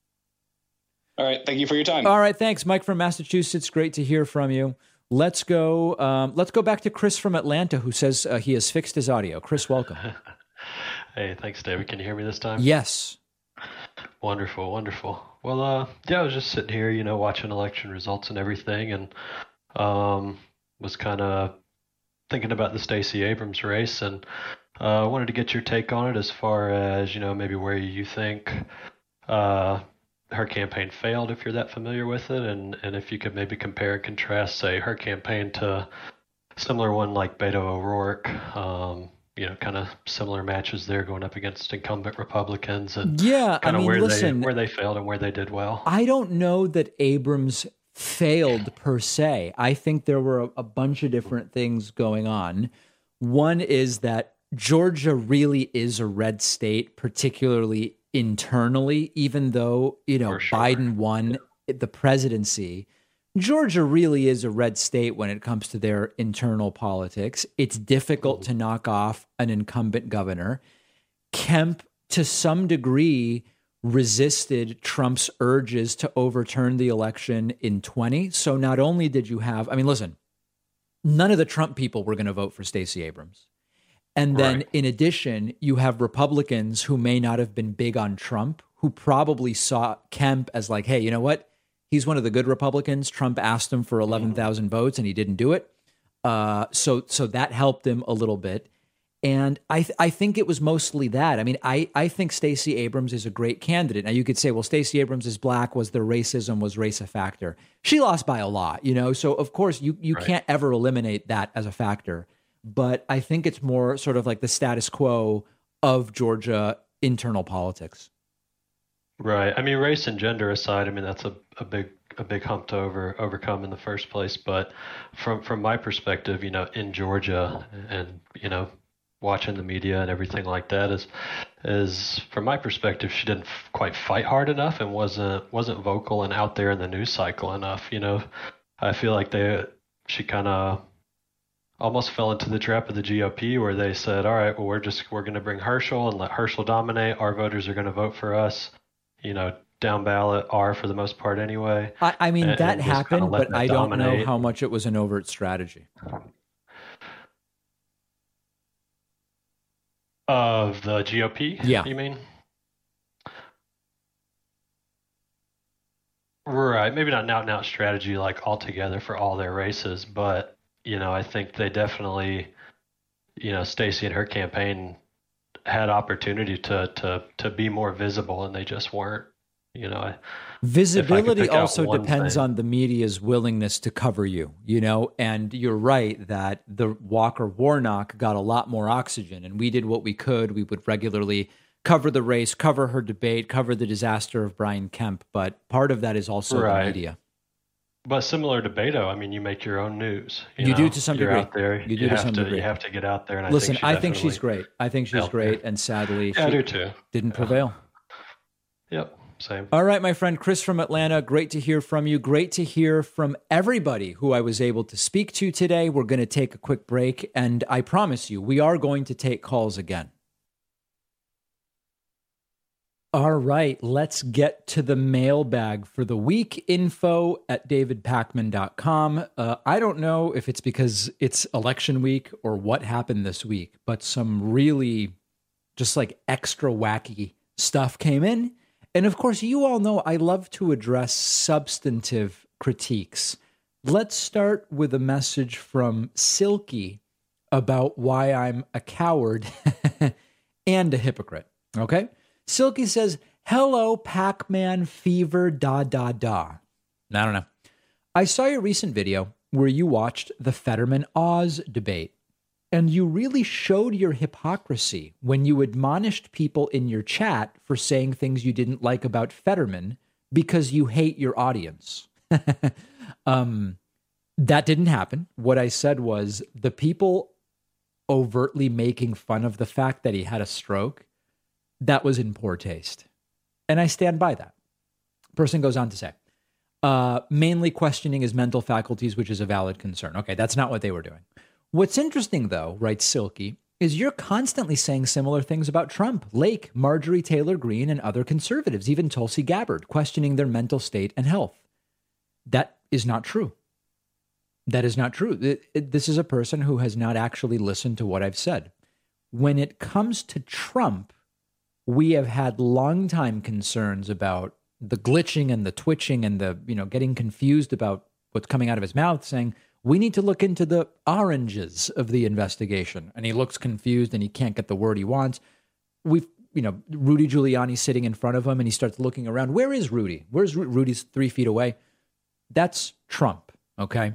All right. Thank you for your time. All right. Thanks, Mike from Massachusetts. Great to hear from you. Let's go back to Chris from Atlanta, who says he has fixed his audio. Chris, welcome. Hey, thanks, David. Can you hear me this time? Yes. Wonderful. Well, I was just sitting here, watching election results and everything, and was kind of thinking about the Stacey Abrams race, and wanted to get your take on it as far as, maybe where you think her campaign failed, if you're that familiar with it, and if you could maybe compare and contrast, say, her campaign to similar one like Beto O'Rourke, kind of similar matches there going up against incumbent Republicans, and where they failed and where they did well. I don't know that Abrams failed per se. I think there were a bunch of different things going on. One is that Georgia really is a red state, particularly internally, even though, Biden won the presidency. Georgia really is a red state when it comes to their internal politics. It's difficult to knock off an incumbent governor. Kemp, to some degree, resisted Trump's urges to overturn the election in 2020. So not only did you have, listen, none of the Trump people were going to vote for Stacey Abrams. And then in addition, you have Republicans who may not have been big on Trump, who probably saw Kemp as like, hey, you know what? He's one of the good Republicans. Trump asked him for 11,000 votes and he didn't do it. So that helped him a little bit. And I think it was mostly that. I think Stacey Abrams is a great candidate. Now you could say, well, Stacey Abrams is black. Was there racism? Was race a factor? She lost by a lot, So of course you can't ever eliminate that as a factor. But I think it's more sort of like the status quo of Georgia internal politics. Right. I mean, race and gender aside, I mean that's a big hump to overcome in the first place. But from my perspective, in Georgia, and watching the media and everything like that, is from my perspective, she didn't quite fight hard enough and wasn't vocal and out there in the news cycle enough. I feel like she kind of almost fell into the trap of the GOP, where they said, all right, well, we're going to bring Herschel and let Herschel dominate. Our voters are going to vote for us, down ballot are for the most part anyway. I mean, that and happened, but I don't know how much it was an overt strategy. Of the GOP? Yeah. You mean? Right. Maybe not an out-and-out strategy like altogether for all their races, but, I think they definitely, Stacey and her campaign had opportunity to be more visible, and they just weren't. Visibility also depends on the media's willingness to cover you, and you're right that the Walker Warnock got a lot more oxygen, and we did what we could. We would regularly cover the race, cover her debate, cover the disaster of Brian Kemp, but part of that is also the media. But similar to Beto, I mean, you make your own news. You do to some degree. You're out there. You do to some degree. You have to get out there. And listen, I think she's great. I think she's great, and sadly, I do too. Didn't prevail. Yep. Same. All right, my friend Chris from Atlanta, great to hear from you. Great to hear from everybody who I was able to speak to today. We're going to take a quick break, and I promise you, we are going to take calls again. All right, let's get to the mailbag for the week. Info at davidpakman.com. I don't know if it's because it's election week or what happened this week, but some really just like extra wacky stuff came in. And of course, you all know I love to address substantive critiques. Let's start with a message from Silky about why I'm a coward and a hypocrite. Okay? Silky says, hello, Pac-Man fever, da. I don't know. I saw your recent video where you watched the Fetterman-Oz debate, and you really showed your hypocrisy when you admonished people in your chat for saying things you didn't like about Fetterman because you hate your audience. That didn't happen. What I said was the people overtly making fun of the fact that he had a stroke, that was in poor taste. And I stand by that. Person goes on to say, mainly questioning his mental faculties, which is a valid concern. Okay, that's not what they were doing. What's interesting, though, writes Silky, is you're constantly saying similar things about Trump, Lake, Marjorie Taylor Greene, and other conservatives, even Tulsi Gabbard, questioning their mental state and health. That is not true. That is not true. This is a person who has not actually listened to what I've said. When it comes to Trump, we have had long-time concerns about the glitching and the twitching and the, getting confused about what's coming out of his mouth, saying, we need to look into the oranges of the investigation. And he looks confused and he can't get the word he wants. Rudy Giuliani sitting in front of him and he starts looking around. Where is Rudy? Where's Rudy's 3 feet away? That's Trump, okay?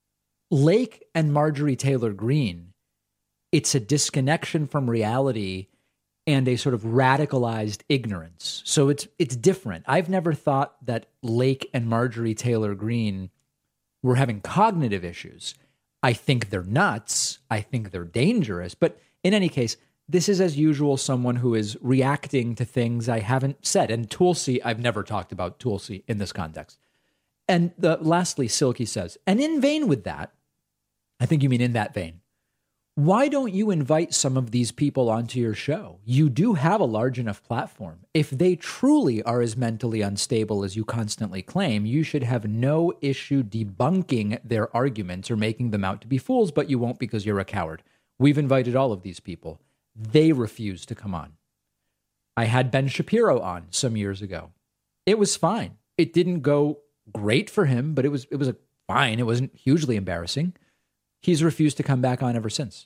Lake and Marjorie Taylor Greene, it's a disconnection from reality and a sort of radicalized ignorance. So it's different. I've never thought that Lake and Marjorie Taylor Greene were having cognitive issues. I think they're nuts. I think they're dangerous. But in any case, this is, as usual, someone who is reacting to things I haven't said. And Tulsi, I've never talked about Tulsi in this context. And lastly, Silky says, and in vain with that, I think you mean in that vein, why don't you invite some of these people onto your show? You do have a large enough platform. If they truly are as mentally unstable as you constantly claim, you should have no issue debunking their arguments or making them out to be fools, but you won't because you're a coward. We've invited all of these people. They refuse to come on. I had Ben Shapiro on some years ago. It was fine. It didn't go great for him, but it was fine. It wasn't hugely embarrassing. He's refused to come back on ever since.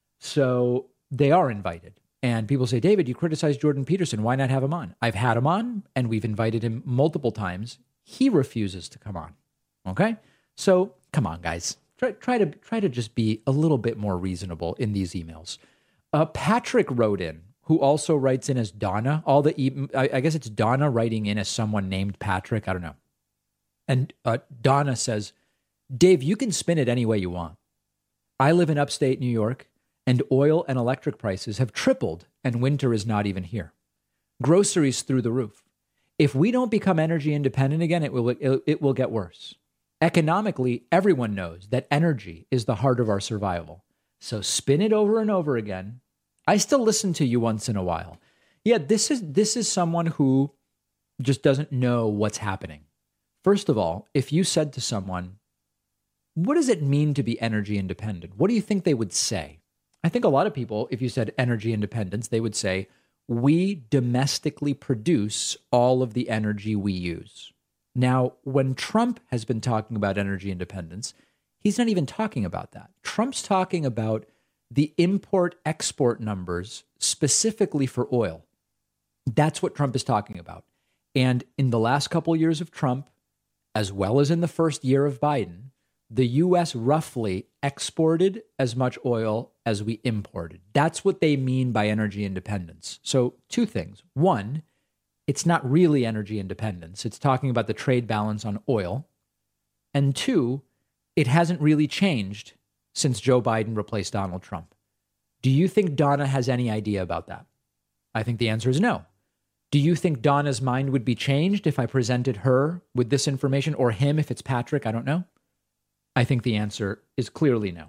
So they are invited. And people say, David, you criticized Jordan Peterson. Why not have him on? I've had him on, and we've invited him multiple times. He refuses to come on. Okay? So come on, guys. Try to just be a little bit more reasonable in these emails. Patrick wrote in who also writes in as Donna. I guess it's Donna writing in as someone named Patrick. I don't know. And Donna says, Dave, you can spin it any way you want. I live in upstate New York, and oil and electric prices have tripled, and winter is not even here. Groceries through the roof. If we don't become energy independent again, it will get worse. Economically, everyone knows that energy is the heart of our survival. So spin it over and over again. I still listen to you once in a while. Yeah, this is someone who just doesn't know what's happening. First of all, if you said to someone, what does it mean to be energy independent? What do you think they would say? I think a lot of people, if you said energy independence, they would say, we domestically produce all of the energy we use. Now, when Trump has been talking about energy independence, he's not even talking about that. Trump's talking about the import-export numbers specifically for oil. That's what Trump is talking about. And in the last couple years of Trump, as well as in the first year of Biden, the U.S. roughly exported as much oil as we imported. That's what they mean by energy independence. So two things. One, it's not really energy independence. It's talking about the trade balance on oil. And two, it hasn't really changed since Joe Biden replaced Donald Trump. Do you think Donna has any idea about that? I think the answer is no. Do you think Donna's mind would be changed if I presented her with this information, or him if it's Patrick? I don't know. I think the answer is clearly no.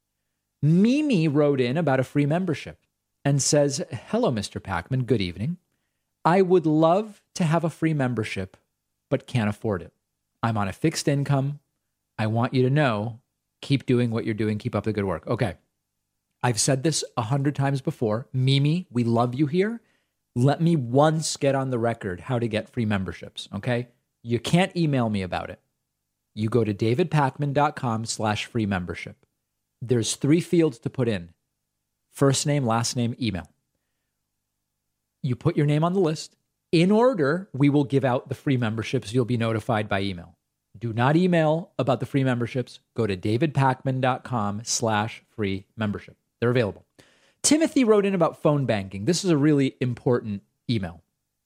Mimi wrote in about a free membership and says, hello, Mr. Pakman, good evening. I would love to have a free membership, but can't afford it. I'm on a fixed income. I want you to know, keep doing what you're doing. Keep up the good work. Okay. I've said this 100 times before. Mimi, we love you here. Let me once get on the record how to get free memberships. Okay. You can't email me about it. You go to davidpakman.com/free membership. There's 3 fields to put in. First name, last name, email. You put your name on the list. In order, we will give out the free memberships. You'll be notified by email. Do not email about the free memberships. Go to davidpakman.com/free membership. They're available. Timothy wrote in about phone banking. This is a really important email.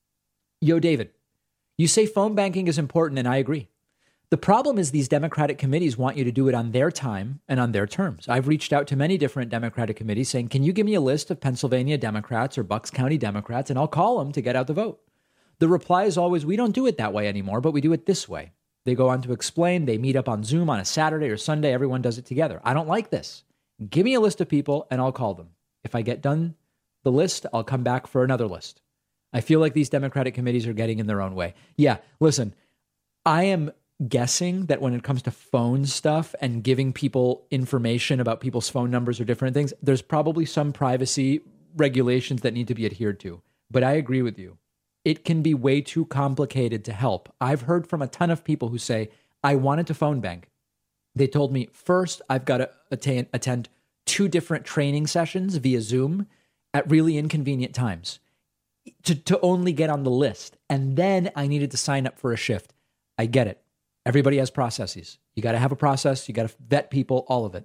Yo, David, you say phone banking is important, and I agree. The problem is these Democratic committees want you to do it on their time and on their terms. I've reached out to many different Democratic committees saying, can you give me a list of Pennsylvania Democrats or Bucks County Democrats, and I'll call them to get out the vote. The reply is always, we don't do it that way anymore, but we do it this way. They go on to explain, they meet up on Zoom on a Saturday or Sunday, everyone does it together. I don't like this. Give me a list of people and I'll call them. If I get done the list, I'll come back for another list. I feel like these Democratic committees are getting in their own way. Yeah, listen, I am guessing that when it comes to phone stuff and giving people information about people's phone numbers or different things, there's probably some privacy regulations that need to be adhered to. But I agree with you. It can be way too complicated to help. I've heard from a ton of people who say, I wanted to phone bank. They told me, first, I've got to attend 2 different training sessions via Zoom at really inconvenient times to only get on the list. And then I needed to sign up for a shift. I get it. Everybody has processes. You got to have a process. You got to vet people, all of it.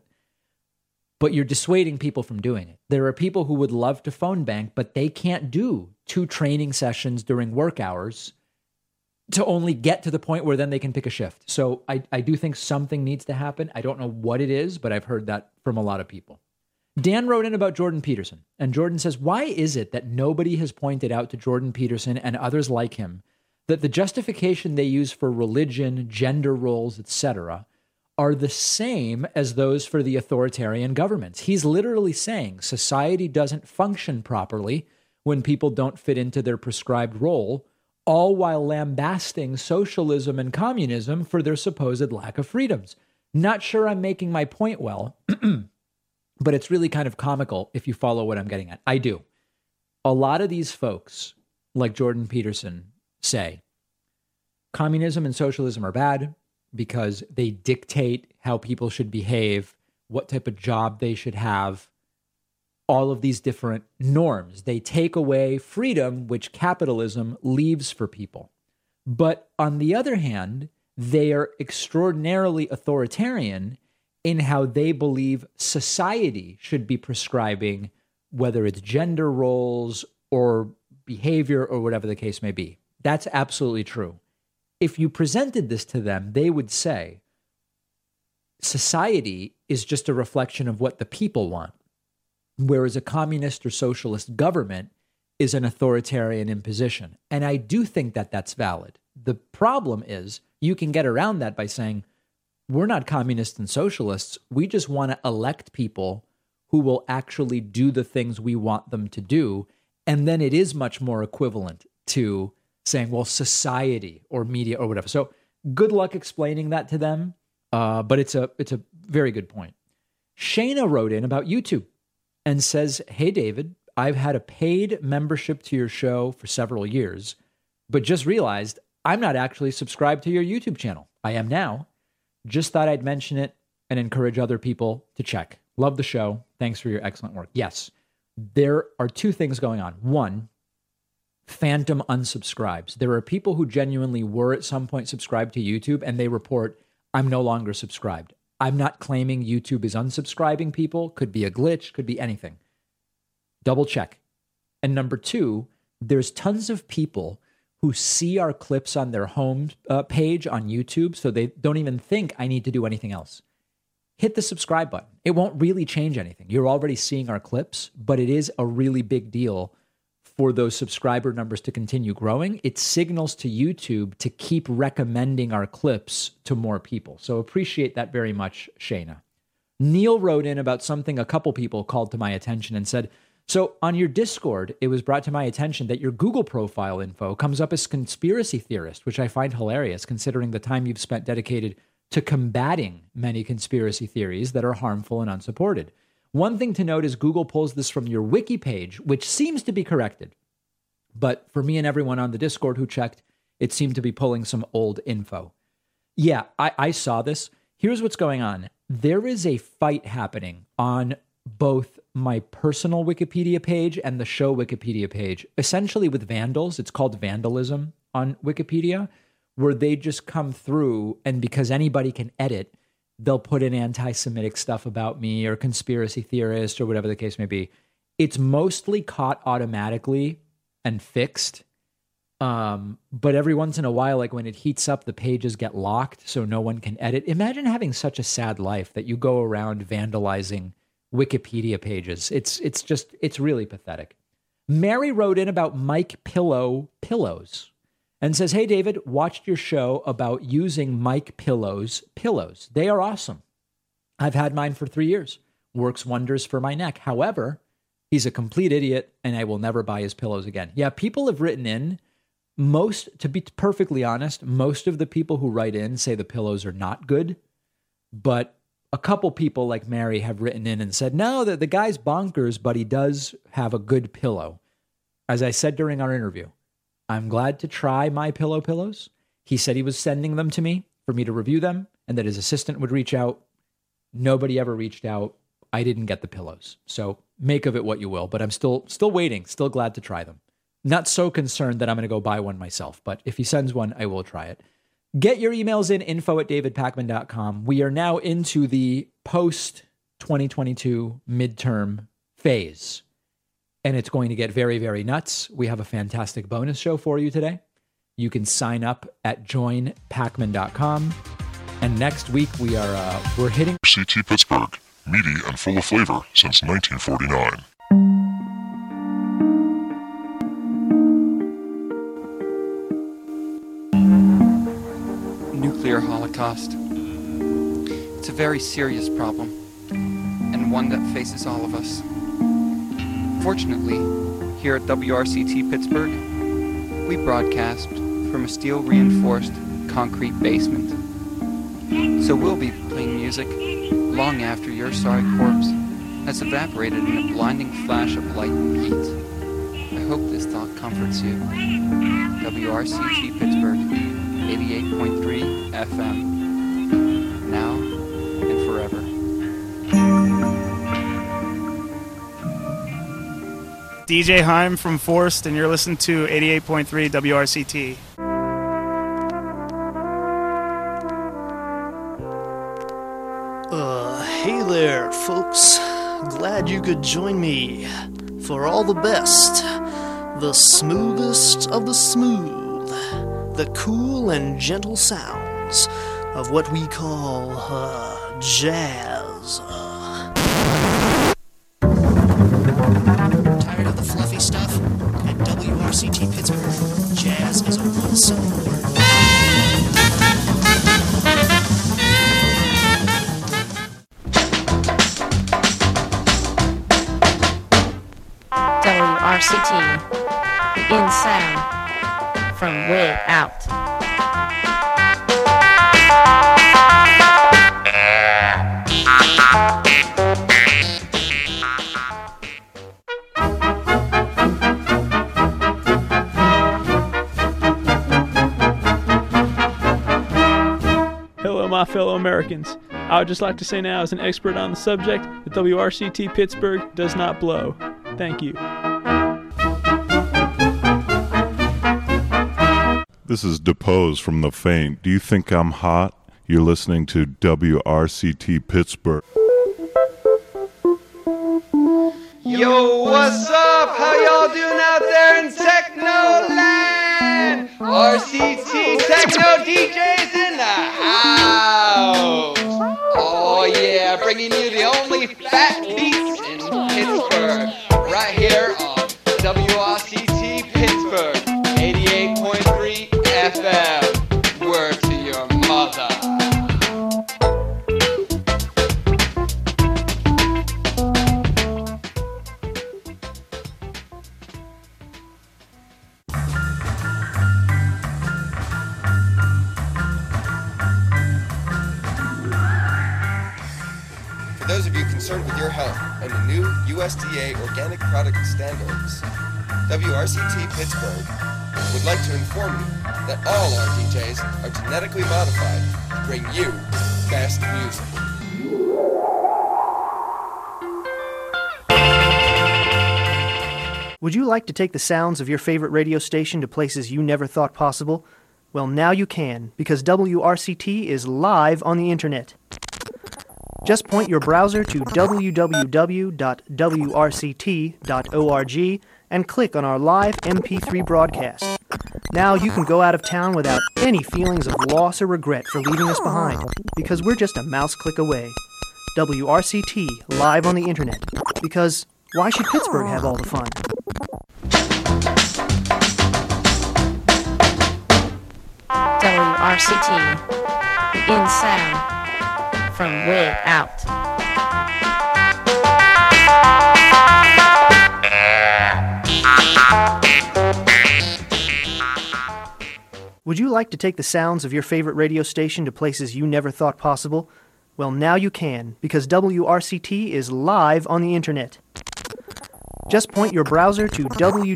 But you're dissuading people from doing it. There are people who would love to phone bank, but they can't do 2 training sessions during work hours to only get to the point where then they can pick a shift. So I do think something needs to happen. I don't know what it is, but I've heard that from a lot of people. Dan wrote in about Jordan Peterson, and Jordan says, why is it that nobody has pointed out to Jordan Peterson and others like him that the justification they use for religion, gender roles, etc., are the same as those for the authoritarian governments? He's literally saying society doesn't function properly when people don't fit into their prescribed role, all while lambasting socialism and communism for their supposed lack of freedoms. Not sure I'm making my point well, but it's really kind of comical if you follow what I'm getting at. I do. A lot of these folks, like Jordan Peterson, say communism and socialism are bad because they dictate how people should behave, what type of job they should have, all of these different norms. They take away freedom, which capitalism leaves for people. But on the other hand, they are extraordinarily authoritarian in how they believe society should be prescribing, whether it's gender roles or behavior or whatever the case may be. That's absolutely true. If you presented this to them, they would say, society is just a reflection of what the people want, whereas a communist or socialist government is an authoritarian imposition. And I do think that that's valid. The problem is you can get around that by saying, we're not communists and socialists. We just want to elect people who will actually do the things we want them to do. And then it is much more equivalent to saying, well, society or media or whatever. So good luck explaining that to them. But it's a very good point. Shayna wrote in about YouTube and says, hey, David, I've had a paid membership to your show for several years, but just realized I'm not actually subscribed to your YouTube channel. I am now. Just thought I'd mention it and encourage other people to check. Love the show. Thanks for your excellent work. Yes, there are two things going on. One, phantom unsubscribes. There are people who genuinely were at some point subscribed to YouTube and they report, I'm no longer subscribed. I'm not claiming YouTube is unsubscribing people. Could be a glitch, could be anything. Double check. And number two, there's tons of people who see our clips on their home page on YouTube, so they don't even think I need to do anything else. Hit the subscribe button. It won't really change anything. You're already seeing our clips, but it is a really big deal for those subscriber numbers to continue growing. It signals to YouTube to keep recommending our clips to more people. So appreciate that very much, Shayna. Neil wrote in about something a couple people called to my attention and said, so on your Discord, it was brought to my attention that your Google profile info comes up as conspiracy theorist, which I find hilarious considering the time you've spent dedicated to combating many conspiracy theories that are harmful and unsupported. One thing to note is Google pulls this from your wiki page, which seems to be corrected. But for me and everyone on the Discord who checked, it seemed to be pulling some old info. Yeah, I saw this. Here's what's going on. There is a fight happening on both my personal Wikipedia page and the show Wikipedia page, essentially with vandals. It's called vandalism on Wikipedia, where they just come through and because anybody can edit, they'll put in anti-Semitic stuff about me or conspiracy theorists or whatever the case may be. It's mostly caught automatically and fixed. But every once in a while, like when it heats up, the pages get locked so no one can edit. Imagine having such a sad life that you go around vandalizing Wikipedia pages. It's really pathetic. Mary wrote in about Mike Pillow pillows and says, hey, David, watched your show about using Mike Pillow's pillows. They are awesome. I've had mine for 3 years. Works wonders for my neck. However, he's a complete idiot and I will never buy his pillows again. Yeah, people have written in. To be perfectly honest, most of the people who write in say the pillows are not good, but a couple people like Mary have written in and said, no, the guy's bonkers, but he does have a good pillow. As I said during our interview, I'm glad to try My Pillow pillows. He said he was sending them to me for me to review them and that his assistant would reach out. Nobody ever reached out. I didn't get the pillows. So make of it what you will, but I'm still waiting, still glad to try them. Not so concerned that I'm going to go buy one myself, but if he sends one, I will try it. Get your emails in, info@davidpakman.com. We are now into the post-2022 midterm phase, and it's going to get very, very nuts. We have a fantastic bonus show for you today. You can sign up at joinpakman.com, and next week we're hitting RCT Pittsburgh, meaty and full of flavor since 1949. Nuclear holocaust. It's a very serious problem, and one that faces all of us. Fortunately, here at WRCT Pittsburgh, we broadcast from a steel-reinforced concrete basement. So we'll be playing music long after your sorry corpse has evaporated in a blinding flash of light and heat. I hope this thought comforts you. WRCT Pittsburgh, 88.3 FM, now and forever. DJ Heim from Forced, and you're listening to 88.3 WRCT. Hey there, folks. Glad you could join me for all the best The smoothest of the smooth, the cool and gentle sounds of what we call jazz. Tired of the fluffy stuff? At WRCT Pittsburgh, jazz is a one-syllable word. WRCT, in sound, from way out. Hello, my fellow Americans. I would just like to say now, as an expert on the subject, that WRCT Pittsburgh does not blow. Thank you. This is Depose from The Faint. Do you think I'm hot? You're listening to WRCT Pittsburgh. Yo, what's up? How y'all doing out there in Technoland? RCT Techno DJs in the house. Oh yeah, bringing you the only fat beats in Pittsburgh. Right here on WRCT Pittsburgh, 88.3 FM. Word to your mother. For those of you concerned with your health and the new USDA organic product standards, WRCT Pittsburgh would like to inform you that all our DJs are genetically modified to bring you best music. Would you like to take the sounds of your favorite radio station to places you never thought possible? Well, now you can, because WRCT is live on the internet. Just point your browser to www.wrct.org and click on our live MP3 broadcast. Now you can go out of town without any feelings of loss or regret for leaving us behind, because we're just a mouse click away. WRCT, live on the internet. Because why should Pittsburgh have all the fun? WRCT, in sound, from way out. Would you like to take the sounds of your favorite radio station to places you never thought possible? Well, now you can, because WRCT is live on the internet. Just point your browser to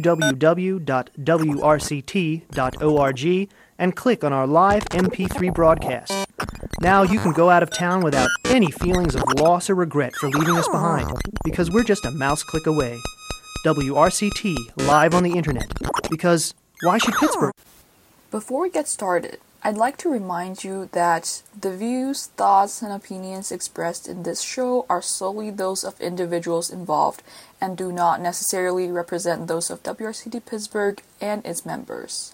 www.wrct.org and click on our live MP3 broadcast. Now you can go out of town without any feelings of loss or regret for leaving us behind, because we're just a mouse click away. WRCT, live on the internet. Because why should Pittsburgh? Before we get started, I'd like to remind you that the views, thoughts, and opinions expressed in this show are solely those of individuals involved and do not necessarily represent those of WRCT Pittsburgh and its members.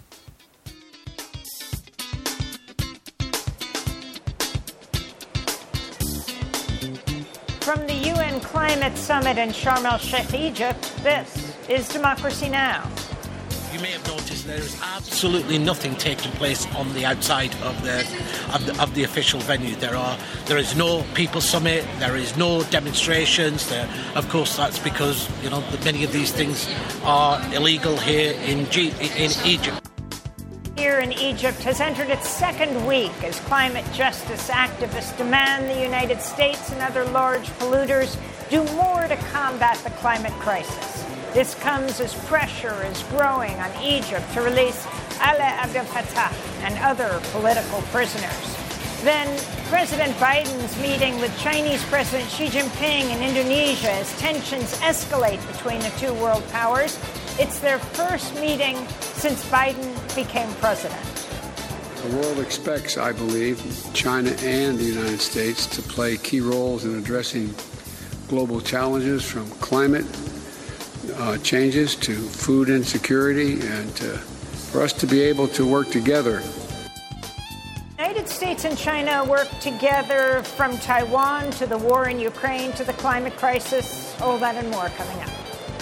From the UN Climate Summit in Sharm el-Sheikh, Egypt, this is Democracy Now! You may have noticed there is absolutely nothing taking place on the outside of the official venue. There is no People's Summit. There is no demonstrations. Of course, that's because many of these things are illegal here in Egypt. Here in Egypt has entered its second week as climate justice activists demand the United States and other large polluters do more to combat the climate crisis. This comes as pressure is growing on Egypt to release Ali Abdel Fattah and other political prisoners. Then President Biden's meeting with Chinese President Xi Jinping in Indonesia as tensions escalate between the two world powers. It's their first meeting since Biden became president. The world expects, I believe, China and the United States to play key roles in addressing global challenges from climate changes to food insecurity and for us to be able to work together. The United States and China work together, from Taiwan to the war in Ukraine to the climate crisis. All that and more coming up.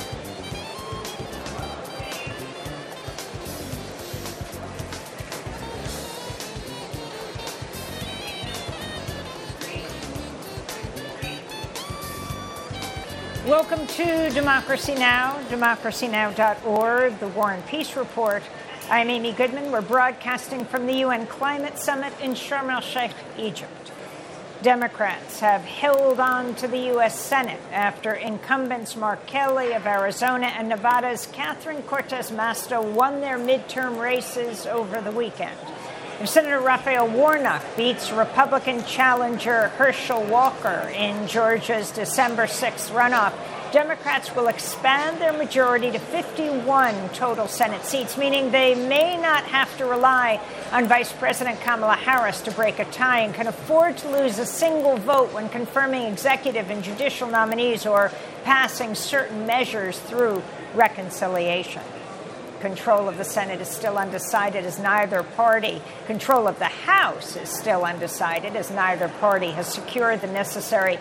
Welcome to Democracy Now!, democracynow.org, the War and Peace Report. I'm Amy Goodman. We're broadcasting from the UN Climate Summit in Sharm el-Sheikh, Egypt. Democrats have held on to the U.S. Senate after incumbents Mark Kelly of Arizona and Nevada's Catherine Cortez Masto won their midterm races over the weekend. If Senator Raphael Warnock beats Republican challenger Herschel Walker in Georgia's December 6th runoff, Democrats will expand their majority to 51 total Senate seats, meaning they may not have to rely on Vice President Kamala Harris to break a tie and can afford to lose a single vote when confirming executive and judicial nominees or passing certain measures through reconciliation. Control of the Senate is still undecided as neither party. Control of the House is still undecided as neither party has secured the necessary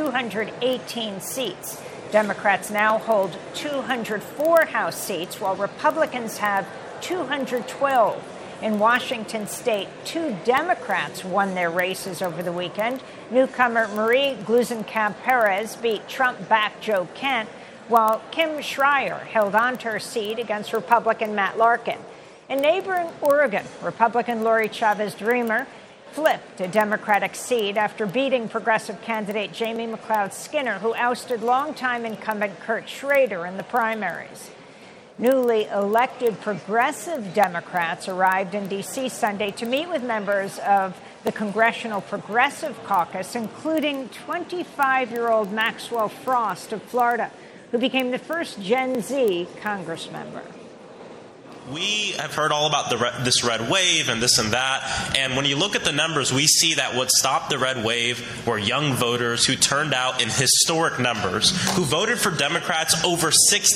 218 seats. Democrats now hold 204 House seats, while Republicans have 212. In Washington state, 2 Democrats won their races over the weekend. Newcomer Marie Gluesenkamp-Perez beat Trump-backed Joe Kent, while Kim Schreier held on to her seat against Republican Matt Larkin. In neighboring Oregon, Republican Lori Chavez-Dreamer flipped a Democratic seat after beating progressive candidate Jamie McLeod Skinner, who ousted longtime incumbent Kurt Schrader in the primaries. Newly elected progressive Democrats arrived in D.C. Sunday to meet with members of the Congressional Progressive Caucus, including 25-year-old Maxwell Frost of Florida, who became the first Gen Z Congress member. We have heard all about this red wave and this and that, and when you look at the numbers, we see that what stopped the red wave were young voters who turned out in historic numbers, who voted for Democrats over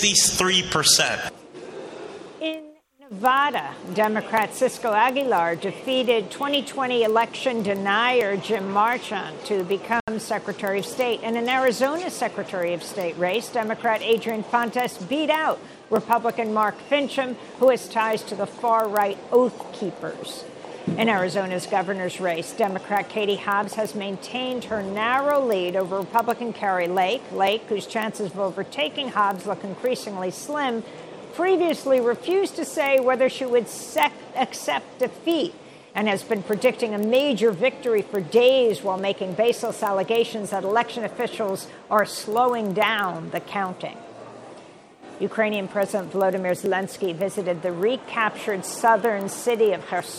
63%. In Nevada, Democrat Cisco Aguilar defeated 2020 election denier Jim Marchant to become Secretary of State. And in Arizona's Secretary of State race, Democrat Adrian Fontes beat out Republican Mark Finchem, who has ties to the far-right Oath Keepers. In Arizona's governor's race, Democrat Katie Hobbs has maintained her narrow lead over Republican Kari Lake. Lake, whose chances of overtaking Hobbs look increasingly slim, previously refused to say whether she would accept defeat and has been predicting a major victory for days while making baseless allegations that election officials are slowing down the counting. Ukrainian President Volodymyr Zelensky visited the recaptured southern city of Kherson